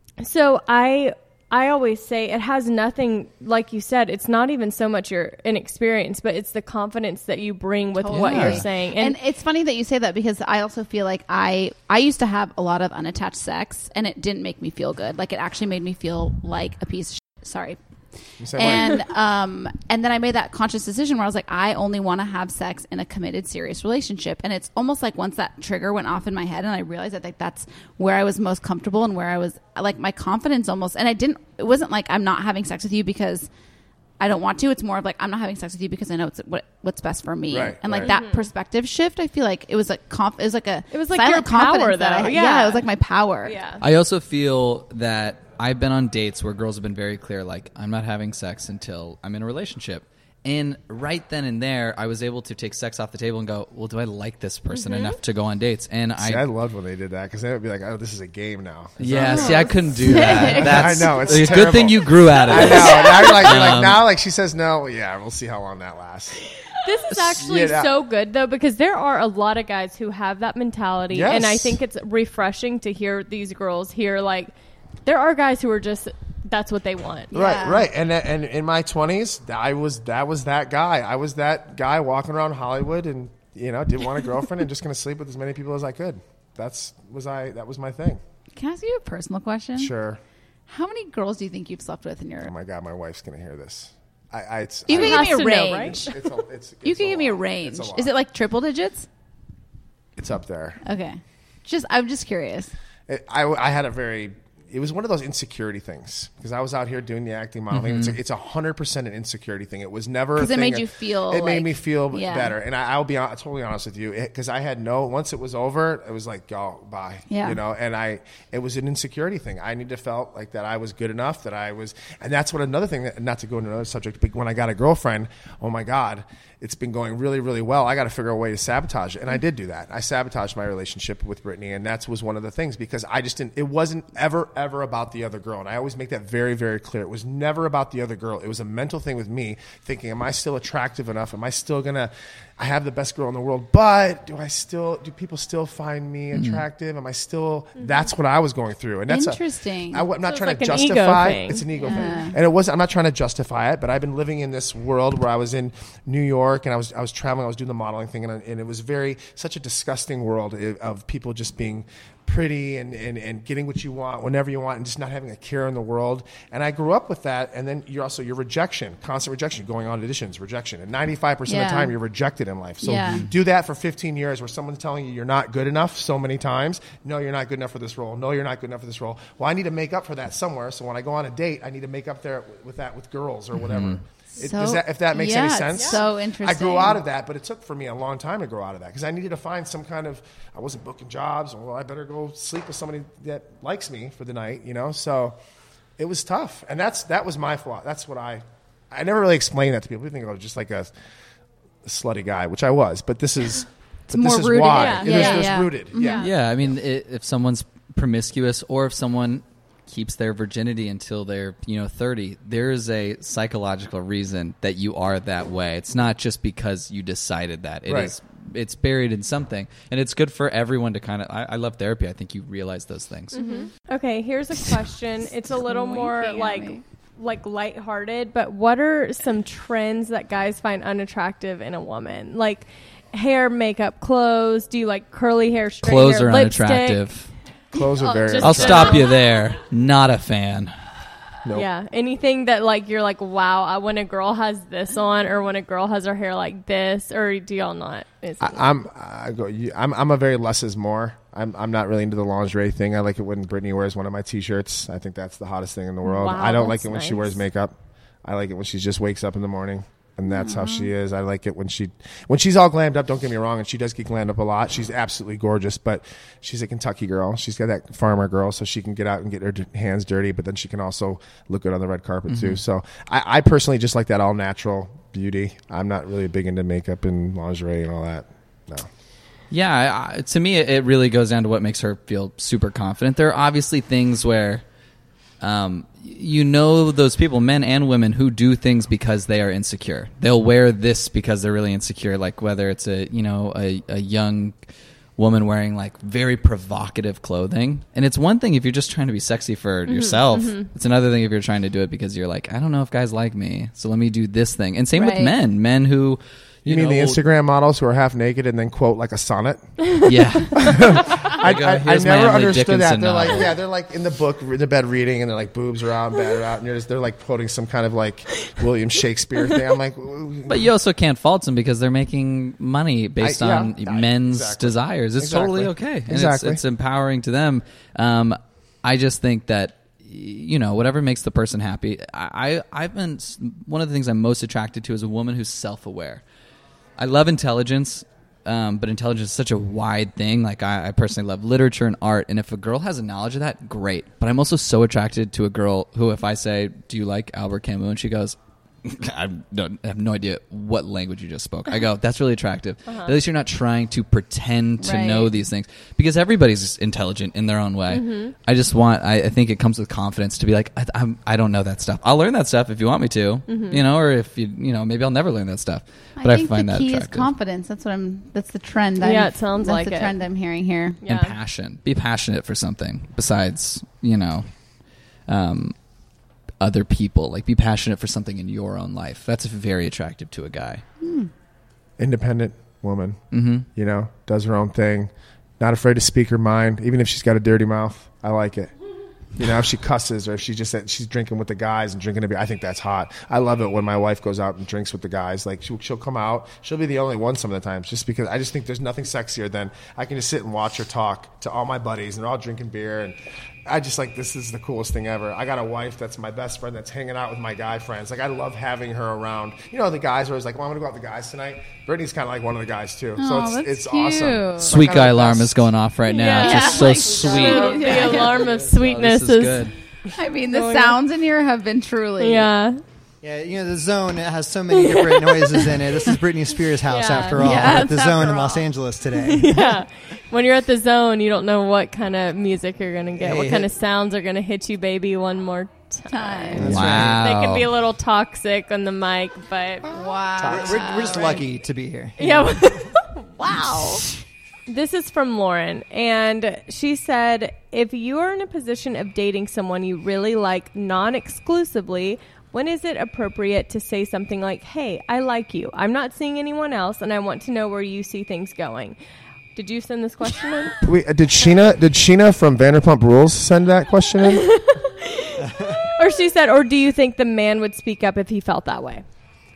so I, I always say it has nothing, like you said, it's not even so much your inexperience, but it's the confidence that you bring with what Totally. you're saying. And, And, it's funny that you say that because I also feel like I I used to have a lot of unattached sex, and it didn't make me feel good. Like it actually made me feel like a piece of shit. Sorry. You say what? And um and then I made that conscious decision where I was like, I only want to have sex in a committed, serious relationship. And it's almost like once that trigger went off in my head, and I realized that like that's where I was most comfortable and where I was like my confidence almost. And I didn't. It wasn't like I'm not having sex with you because I don't want to. It's more of like I'm not having sex with you because I know it's what what's best for me. Right, and like right. that perspective shift, I feel like it was like conf- it was like a It was like silent your power, confidence that I though. had. Yeah. yeah, it was like my power. yeah. I also feel that I've been on dates where girls have been very clear, like, I'm not having sex until I'm in a relationship. And right then and there, I was able to take sex off the table and go, well, do I like this person Mm-hmm. enough to go on dates? And See, I I, loved when they did that because they would be like, "Oh, this is a game now." It's yeah, not- see, I couldn't do that. That's, I know, it's a good terrible. thing you grew out of I it. know. Now you're like, you're like Um, now, like she says no. Well, yeah, we'll see how long that lasts. This is actually Yeah. so good though because there are a lot of guys who have that mentality, Yes. and I think it's refreshing to hear these girls hear like there are guys who are just that's what they want. Yeah. Right, right. And and in my twenties, I was that was that guy. I was that guy walking around Hollywood and you know didn't want a girlfriend and just going to sleep with as many people as I could. That's was I. That was my thing. Can I ask you a personal question? Sure. How many girls do you think you've slept with in your? Oh my God, my wife's going to hear this. I. I it's, You I, can give me a Has to know, range. right? It's a, it's, You it's can give me a lot. range. It's a lot. Is it like triple digits? It's up there. Okay. Just I'm just curious. It, I, I had a very. It was one of those insecurity things because I was out here doing the acting modeling. Mm-hmm. It's a, it's a hundred percent an insecurity thing. It was never 'Cause a it thing made that- you feel It made like- me feel yeah. better, and I, I'll be hon- totally honest with you because I had no. Once it was over, it was like, y'all, bye. Yeah. You know, and I. It was an insecurity thing. I need to felt like that I was good enough. That I was, and that's what another thing. That, not to go into another subject, but when I got a girlfriend, oh my God. It's been going really, really well. I got to figure out a way to sabotage it, and I did do that. I sabotaged my relationship with Brittany, and that was one of the things because I just didn't. It wasn't ever, ever about the other girl, and I always make that very, very clear. It was never about the other girl. It was a mental thing with me, thinking, "Am I still attractive enough? Am I still gonna? I have the best girl in the world, but do I still? Do people still find me attractive? Am I still? That's what I was going through, and that's Interesting. A, I, am not So trying it's to like an ego justify. thing. It's an ego Yeah. thing, and it was. I'm not trying to justify it, but I've been living in this world where I was in New York and I was I was traveling. I was doing the modeling thing, and, I- and it was very such a disgusting world of of people just being pretty and, and, and getting what you want whenever you want and just not having a care in the world. And I grew up with that. And then you're also your rejection, constant rejection, going on auditions, rejection. And ninety-five percent of the Yeah. time you're rejected in life. So Yeah. do that for fifteen years where someone's telling you you're not good enough so many times. No, you're not good enough for this role. No, you're not good enough for this role. Well, I need to make up for that somewhere. So when I go on a date, I need to make up there with that with girls or whatever. It, So- does that, if that makes yeah, any it's sense. so I interesting. grew out of that, but it took for me a long time to grow out of that because I needed to find some kind of. I wasn't booking jobs. Well, I better go sleep with somebody that likes me for the night, you know. So it was tough, and that's that was my flaw. That's what I. I never really explained that to people. People think I was just like a, a slutty guy, which I was. But this is. It's more this is rooted. why. Yeah. It Yeah, is- yeah, it was yeah. rooted. Yeah. Yeah, I mean, i if someone's promiscuous or if someone keeps their virginity until they're, you know, thirty, there is a psychological reason that you are that way. It's not just because you decided that. It Right. is, it's buried in something. And it's good for everyone to kind of, I, I love therapy. I think you realize those things. Okay, here's a question. It's a little more Winking at like me. like lighthearted, but what are some trends that guys find unattractive in a woman? Like hair, makeup, clothes. Do you like curly hair, straight Clothes hair, are lipstick? unattractive. Clothes are Oh, very. just- I'll attractive. stop you there. Not a fan. Nope. Yeah, anything that like you're like, wow, I, when a girl has this on, or when a girl has her hair like this, or do y'all not? Is I, I'm I go. You, I'm I'm a very less is more. I'm I'm not really into the lingerie thing. I like it when Brittany wears one of my t-shirts. I think that's the hottest thing in the world. Wow, I don't like that's it when she nice. wears makeup. I like it when she just wakes up in the morning. And that's how she is. I like it when she, when she's all glammed up. Don't get me wrong, and she does get glammed up a lot. She's absolutely gorgeous, but she's a Kentucky girl. She's got that farmer girl, so she can get out and get her d- hands dirty. But then she can also look good on the red carpet Mm-hmm. too. So I, I personally just like that all natural beauty. I'm not really big into makeup and lingerie and all that. No. Yeah, I, I- to me, it, it really goes down to what makes her feel super confident. There are obviously things where, um, you know, those people, men and women, who do things because they are insecure. They'll wear this because they're really insecure. Like whether it's a you know a, a young woman wearing like very provocative clothing. And it's one thing if you're just trying to be sexy for yourself. It's another thing if you're trying to do it because you're like, I don't know if guys like me, so let me do this thing. And same Right. with men, men who. You, You mean know, the Instagram models who are half naked and then quote like a sonnet? Yeah. I, go, I, I "Here's my never Emily understood that. Dickinson They're like, novel." yeah, they're like in the book, in the bed reading, and they're like boobs are out, bad are out, and you're just, they're like quoting some kind of like William Shakespeare thing. I'm like, But you also can't fault them because they're making money based I- yeah, on yeah, men's exactly. desires. It's Exactly. totally okay. And Exactly. it's, it's empowering to them. Um, I just think that, y- you know, whatever makes the person happy. I, I, I've been, one of the things I'm most attracted to is a woman who's self-aware. I love intelligence. Um, but intelligence is such a wide thing. Like I, I personally love literature and art, and if a girl has a knowledge of that, great. But I'm also so attracted to a girl who, if I say, "Do you like Albert Camus?" and she goes, I, don't, I have no idea what language you just spoke. I go, that's really attractive. Uh-huh. At least you're not trying to pretend to Right. know these things, because everybody's intelligent in their own way. Mm-hmm. I just want, I, I think it comes with confidence to be like, I, I'm, I don't know that stuff. I'll learn that stuff if you want me to, Mm-hmm. you know, or if you, you know, maybe I'll never learn that stuff. But I I, think find the that key attractive. is confidence. That's what I'm. That's the trend. Yeah, I'm- it sounds that's like the it. trend I'm hearing here. And Yeah. passion. Be passionate for something besides, you know, um, other people. Like, be passionate for something in your own life. That's very attractive to a guy. independent woman, Mm-hmm. you know, does her own thing, not afraid to speak her mind, even if she's got a dirty mouth. I like it. You know, if she cusses or if she just said she's drinking with the guys and drinking a beer, I think that's hot. I love it when my wife goes out and drinks with the guys. Like she'll, she'll come out, she'll be the only one some of the times, just because I just think there's nothing sexier than I can just sit and watch her talk to all my buddies and they're all drinking beer, and I just like, this is the coolest thing ever. I got a wife that's my best friend that's hanging out with my guy friends. Like I love having her around. You know, the guys are always like, well, I'm gonna go out with the guys tonight. Brittany's kind of like one of the guys too, so Aw, it's that's it's cute. awesome. Sweet Kinda guy the alarm best. is going off right now. Yeah. It's just Yeah, so like, sweet. The, the alarm of sweetness Oh, this is good. I mean, the Oh, yeah. sounds in here have been truly. Yeah. Yeah, you know, the Zone, it has so many different noises in it. This is Britney Spears' house, Yeah. after all. Yeah, We're at the it's Zone after in all. Los Angeles today. Yeah. When you're at the Zone, you don't know what kind of music you're going to get, Hey, what kind hit- of sounds are going to hit you, baby, one more time. Time. That's Wow. They can be a little toxic on the mic, but Wow. We're, we're just lucky to be here. yeah. Wow. This is from Lauren, and she said, if you are in a position of dating someone you really like non-exclusively, when is it appropriate to say something like, hey, I like you. I'm not seeing anyone else, and I want to know where you see things going. Did you send this question in? Wait, uh, did Sheena did Sheena from Vanderpump Rules send that question in? Or she said, or do you think the man would speak up if he felt that way?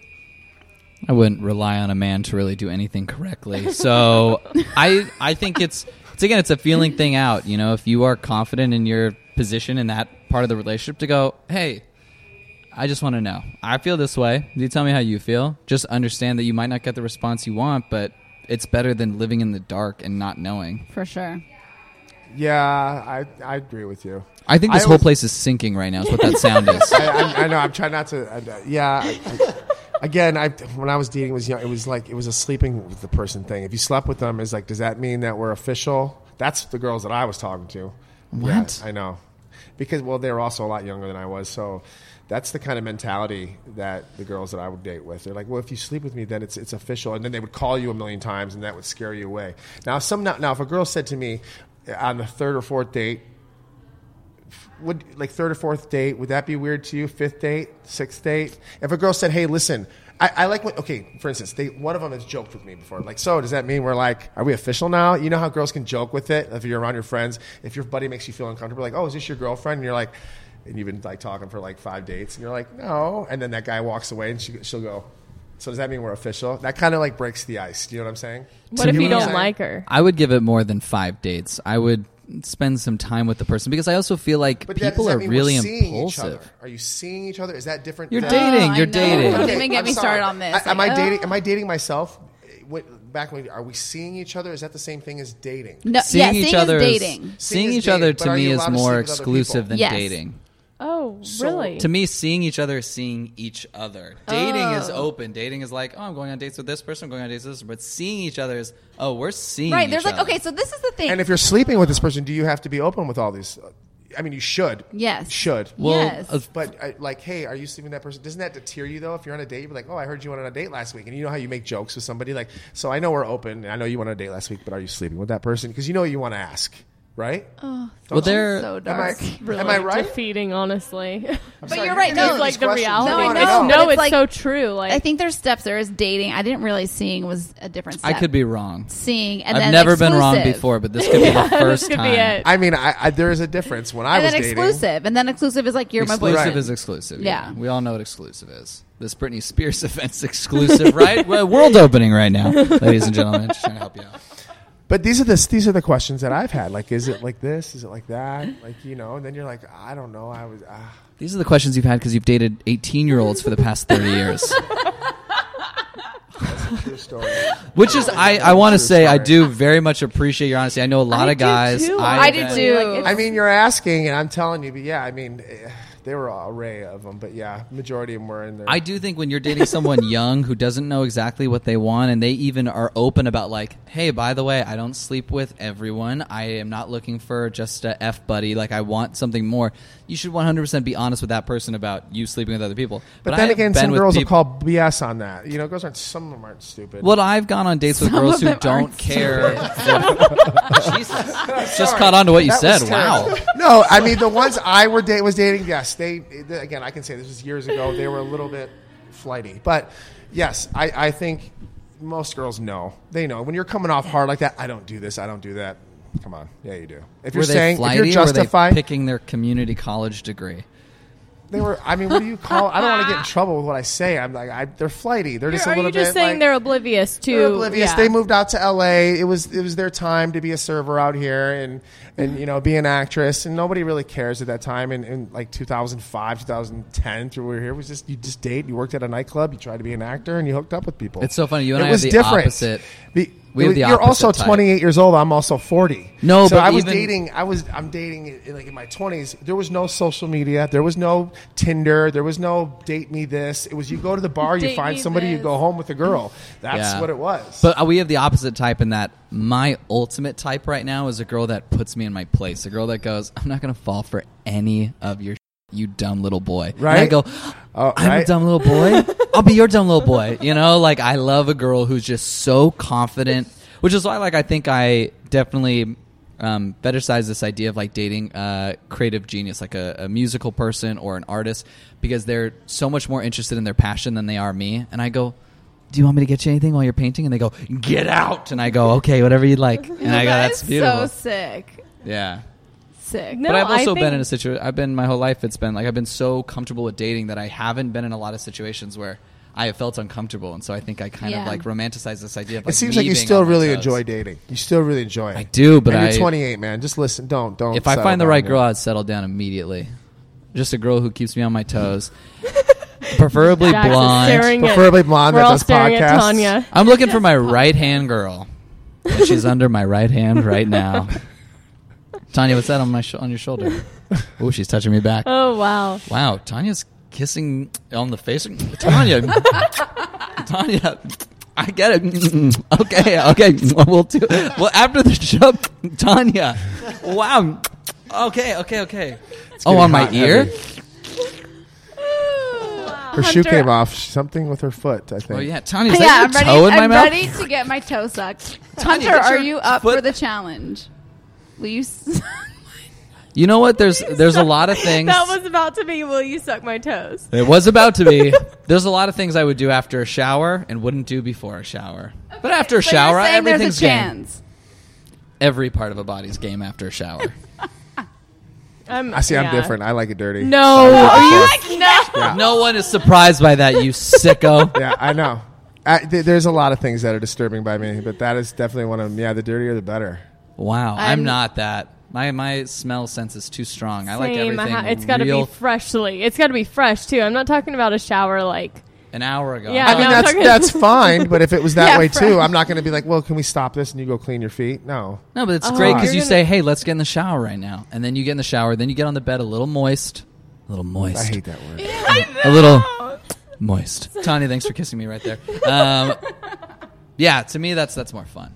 I wouldn't rely on a man to really do anything correctly. So I I think it's it's again it's a feeling thing out. You know, if you are confident in your position in that part of the relationship, to go, hey, I just want to know. I feel this way. You tell me how you feel. Just understand that you might not get the response you want, but it's better than living in the dark and not knowing. For sure. Yeah, I I agree with you. I think this I whole always- place is sinking right now. Is what that sound is. I, I, I know. I'm trying not to. I, yeah. I, I, again, I when I was dating was young, it was like it was a sleeping with the person thing. If you slept with them, is like, does that mean that we're official? That's the girls that I was talking to. What? Yeah, I know, because well, they were also a lot younger than I was, so that's the kind of mentality that the girls that I would date with. They're like, well, if you sleep with me, then it's it's official, and then they would call you a million times, and that would scare you away. Now, some now, now if a girl said to me on the third or fourth date, would like third or fourth date, would that be weird to you? Fifth date, sixth date? If a girl said, "Hey, listen, I, I like what," okay, for instance, they, one of them has joked with me before. Like, so does that mean we're like, are we official now? You know how girls can joke with it if you're around your friends. If your buddy makes you feel uncomfortable, like, oh, is this your girlfriend? And you're like, and you've been like talking for like five dates, and you're like, no. And then that guy walks away, and she, she'll go, so does that mean we're official? That kind of like breaks the ice. Do you know what I'm saying? What To if me- you don't like her? I would give it more than five dates. I would spend some time with the person because I also feel like But that, people does that are mean really we're seeing each other? impulsive. Are you seeing each other? Is that different? You're than- dating. Oh, You're I know. dating. Don't even get I'm me sorry. started on this. I, am Like, I dating? oh. Am I dating myself? What, back when are we seeing each other? Is that the same thing as dating? No, Seeing yeah, each seeing other is is- dating. Seeing is each dating, other but to are me you is allowed to more sleep with other exclusive people? than Yes. dating. Oh, So- really? To me, seeing each other is seeing each other. Dating is Oh. open. Dating is like, oh, I'm going on dates with this person, I'm going on dates with this person. But seeing each other is, oh, we're seeing Right. each There's like, other. okay, so this is the thing. And if you're sleeping with this person, do you have to be open with all these? I mean, you should. Yes. Should. Well, Yes. uh, But I, like, hey, are you sleeping with that person? Doesn't that deter you though? If you're on a date, you're like, oh, I heard you went on a date last week, and you know how you make jokes with somebody, like, so I know we're open, and I know you went on a date last week, but are you sleeping with that person? Because you know you want to ask, right? Oh, well, they're so Am dark. I, really am I right? defeating, honestly. But sorry, you're right. No, asking It's like these the questions. reality. No, You I wanna know. No, But it's it's like- so true. Like, I think there's steps. There is dating. I didn't realize seeing was a different step. I could be wrong. seeing, and I've then never been wrong exclusive. before, but this could be the first could time. be it. I mean, I, I, there is a difference. When I And was then dating, exclusive, and then exclusive is like you're my Exclusive boyfriend. is exclusive. Yeah. Yeah. We all know what exclusive is. This Britney Spears event's exclusive, right? Well, world opening right now, ladies and gentlemen. Just trying to help you out. But these are the these are the questions that I've had. Like, is it like this? Is it like that? Like, you know. And then you're like, I don't know. I was. Ah. These are the questions you've had because you've dated eighteen-year-olds for the past thirty years. True story. Which is, I, I want to True say, I story. do very much appreciate your honesty. I know a lot I of do guys. too, I've I do been- too. Like, it's- I mean, you're asking, and I'm telling you. But yeah, I mean, eh, there were an array of them. But yeah, majority of them were in there. I do think when you're dating someone young who doesn't know exactly what they want and they even are open about like, hey, by the way, I don't sleep with everyone. I am not looking for just a F buddy. Like, I want something more. You should one hundred percent be honest with that person about you sleeping with other people. But I then have again, been some with girls will peop- call B S on that. You know, girls aren't. Some of them aren't stupid. Well, I've gone on dates with Some girls of who them don't aren't care. Jesus. Just caught on to what you That said. was Wow. terrible. No, I mean the ones I were date was dating. Yes, they, they. Again, I can say this was years ago. They were a little bit flighty, but yes, I, I think most girls know. They know when you're coming off hard like that. I don't do this. I don't do that. Come on, yeah, you do. If you're Were they saying, if flighty you're or were they justified, picking their community college degree? they were. I mean, what do you call? I don't want to get in trouble with what I say. I'm like, I, they're flighty. They're just a are little you just bit. saying like, they're oblivious to? They're oblivious. Yeah. They moved out to L A. It was it was their time to be a server out here and and you know be an actress. And nobody really cares at that time. In, in like two thousand five, two thousand ten, through we were here, it was just you just date. You worked at a nightclub. You tried to be an actor, and you hooked up with people. It's so funny. You and it I was have the different. opposite. The- We have the you're opposite also type. twenty-eight years old. I'm also forty. No, so but I was even- dating. I was. I'm dating in, like in my twenties. There was no social media. There was no Tinder. There was no date me this. It was you go to the bar, you Date find me somebody, you this. go home with a girl. That's Yeah. what it was. But uh, we have the opposite type in that my ultimate type right now is a girl that puts me in my place. A girl that goes, I'm not going to fall for any of your you dumb little boy. And I Right? go, Oh, I'm a right? dumb little boy. I'll be your dumb little boy. You know, like I love a girl who's just so confident, which is why like I think I definitely um, fetishize this idea of like dating a creative genius, like a, a musical person or an artist, because they're so much more interested in their passion than they are me. And I go, do you want me to get you anything while you're painting? And they go, get out. And I go, okay, whatever you'd like. And I go, That that's is beautiful. So sick. Yeah. Sick. No, But I've also I been think- in a situation. I've been my whole life. It's been like I've been so comfortable with dating that I haven't been in a lot of situations where I have felt uncomfortable, and so I think I kind Yeah. of like romanticize this idea of like it seems like you leaving still on my really toes. enjoy dating. You still really enjoy it. I do, but and I you're twenty-eight, man. Just listen. Don't don't. if I settle find the down right here. girl, I'd settle down immediately. Just a girl who keeps me on my toes, preferably Jax is blonde. staring at- Preferably blonde We're that all does staring podcasts. at Tanya. I'm looking for my right hand girl. And she's under my right hand right now. Tanya, what's that on my sh- on your shoulder? Oh, she's touching me back. Oh wow. Wow, Tanya's kissing on the face. Tanya, Tanya, I get it. Okay, okay, we'll do. Well, after the show, Tanya. Wow. Okay, okay, okay. Oh, getting on my hot and ear. heavy. Her shoe Hunter- came off. Something with her foot, I think. Oh yeah, Tanya. Is Yeah, that I'm your ready. toe in my I'm mouth? ready to get my toe sucked. Tanya, Hunter, get are your you up foot- for the challenge? Will you? S- You know what? There's there's a lot of things. That was about to be, will you suck my toes? It was about to be. There's a lot of things I would do after a shower and wouldn't do before a shower. But after a So shower, you're saying everything's there's a game. chance. Every part of a body's game after a shower. I'm, I see. I'm yeah. different. I like it dirty. No, Sorry. are you? No. Yeah. No one is surprised by that, you sicko. Yeah, I know. I, th- there's a lot of things that are disturbing by me, but that is definitely one of them. Yeah, the dirtier the better. Wow, I'm, I'm- not that. My my smell sense is too strong. I like Same. everything. I ha- It's got to real be freshly. It's got to be fresh too. I'm not talking about a shower like. an hour ago. Yeah. I mean, no, I'm that's talking- that's fine, but if it was that Yeah, way fresh. too, I'm not going to be like, well, can we stop this and you go clean your feet? No. No, but it's Oh, great because you're you gonna- say, "Hey, let's get in the shower right now," and then you get in the shower. Then you get on the bed a little moist, a little moist. I hate that word. A little moist. Tanya, thanks for kissing me right there. Um, yeah, to me, that's that's more fun.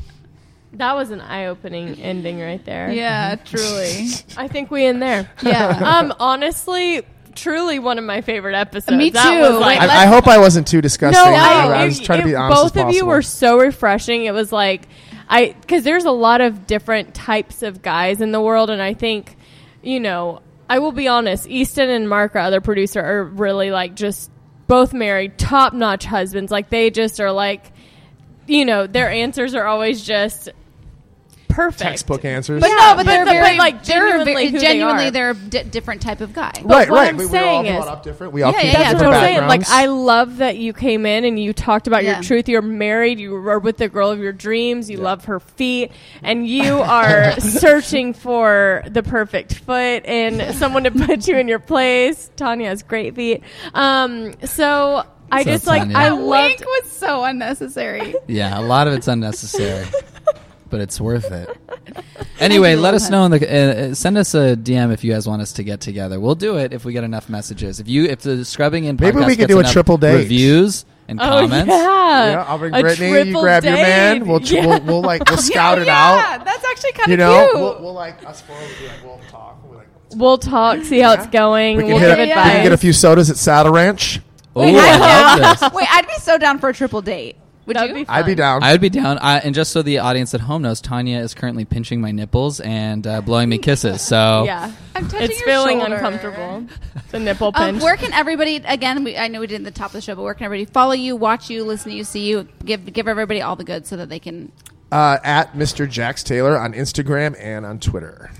That was an eye-opening ending right there. Yeah, truly. I think we end there. Yeah. Um, honestly, truly one of my favorite episodes. Me That too. was like, Wait, I, I hope I wasn't too disgusting. no, I, I, I was it- trying to be it- honest both as of you possible. were so refreshing. It was like I because there's a lot of different types of guys in the world, and I think, you know, I will be honest. Easton and Mark, our other producer, are really like just both married, top-notch husbands. Like they just are like, you know, their answers are always just perfect. Textbook answers. But Yeah, no, but but they're the- very but, like, they're genuinely very, who they genuinely are. they're a di- different type of guy. right, what right. I'm we, we're saying all is- brought up different. We all Yeah, came yeah, from yeah, That's different what I'm saying. Like, backgrounds. I love that you came in and you talked about Yeah. your truth. You're married. You are with the girl of your dreams. You love her feet, and you are searching for the perfect foot and someone to put you in your place. Tanya has great feet. Um, so I So just like Tanya. I That wink loved. was so unnecessary. Yeah, a lot of it's unnecessary, but it's worth it. Anyway, I do let love us him. know in the uh, send us a D M if you guys want us to get together. We'll do it if we get enough messages. If you if the Scrubbing In Maybe podcast we could gets do a enough triple date. reviews and Oh comments. yeah, Yeah, I'll bring A Brittany. You triple grab your man. date. We'll, tr- Yeah. we'll we'll like we'll scout it yeah, out. that's actually kind You of know, cute. we'll, we'll like us four. We'll be like, we'll talk. We'll, like, We'll talk, see how it's going. we can We'll hit give a, advice. we can get a few sodas at Saddle Ranch. Oh, I love this. Wait, I'd be so down for a triple date. Would That'd you? be I'd be fun. down. I would be down. I, and just so the audience at home knows, Tanya is currently pinching my nipples and uh, blowing me kisses. So Yeah, I'm touching it's your feeling shoulder. uncomfortable. The nipple Um, pinch. where can everybody? Again, we, I know we did at the top of the show, but where can everybody follow you, watch you, listen to you, see you, give give everybody all the good so that they can. uh, at Mister Jax Taylor on Instagram and on Twitter.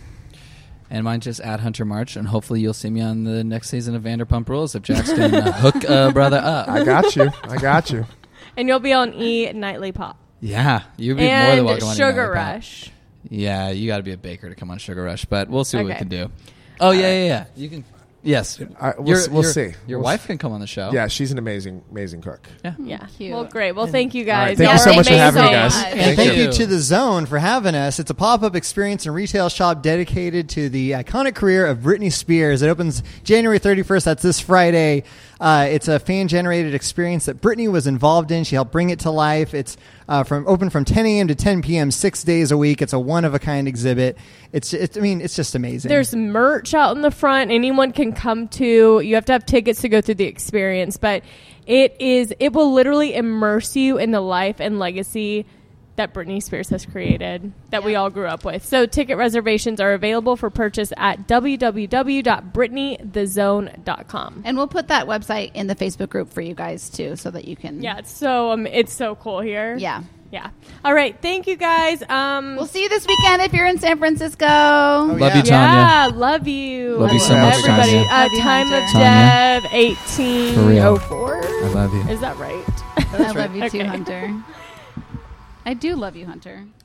And mine just at Hunter March, and hopefully you'll see me on the next season of Vanderpump Rules if Jax can uh, hook a brother up. I got you. I got you. And you'll be on E Nightly Pop. Yeah, you'd be more And than welcome on your Sugar Nightly Pop. Rush. Yeah, you got to be a baker to come on Sugar Rush, but we'll see what we Okay. can do. Oh yeah, yeah, yeah. You can. Yes, I- we'll Your- s- we'll your- see. Your We'll wife s- can come on the show. Yeah, she's an amazing, amazing cook. yeah. Yeah. Cute. Well, great. Well, thank you All right, guys. thank you Y'all so are much for having me, amazing. guys. And Thank thank, you. you. to The Zone for having us. It's a pop-up experience and retail shop dedicated to the iconic career of Britney Spears. It opens January thirty-first. That's this Friday. Uh, it's a fan-generated experience that Britney was involved in. She helped bring it to life. It's uh, from open from ten a.m. to ten p.m. six days a week. It's a one-of-a-kind exhibit. It's, it's I mean, it's just amazing. There's merch out in the front. Anyone can come to. You have to have tickets to go through the experience, but it is. It will literally immerse you in the life and legacy that Britney Spears has created, that we all grew up with. So ticket reservations are available for purchase at w w w dot britney the zone dot com. And we'll put that website in the Facebook group for you guys too, so that you can. Yeah, it's so um, it's so cool here. Yeah. Yeah. All right. Thank you guys. Um, We'll see you this weekend if you're in San Francisco. Oh, Love yeah. you, Tanya. yeah, love you. Love you so much, everybody. Tanya. Uh, Love you, time of Hunter. death eighteen For real. oh four. I love you. Is that right? I love you too, Okay. Hunter. I do love you, Hunter.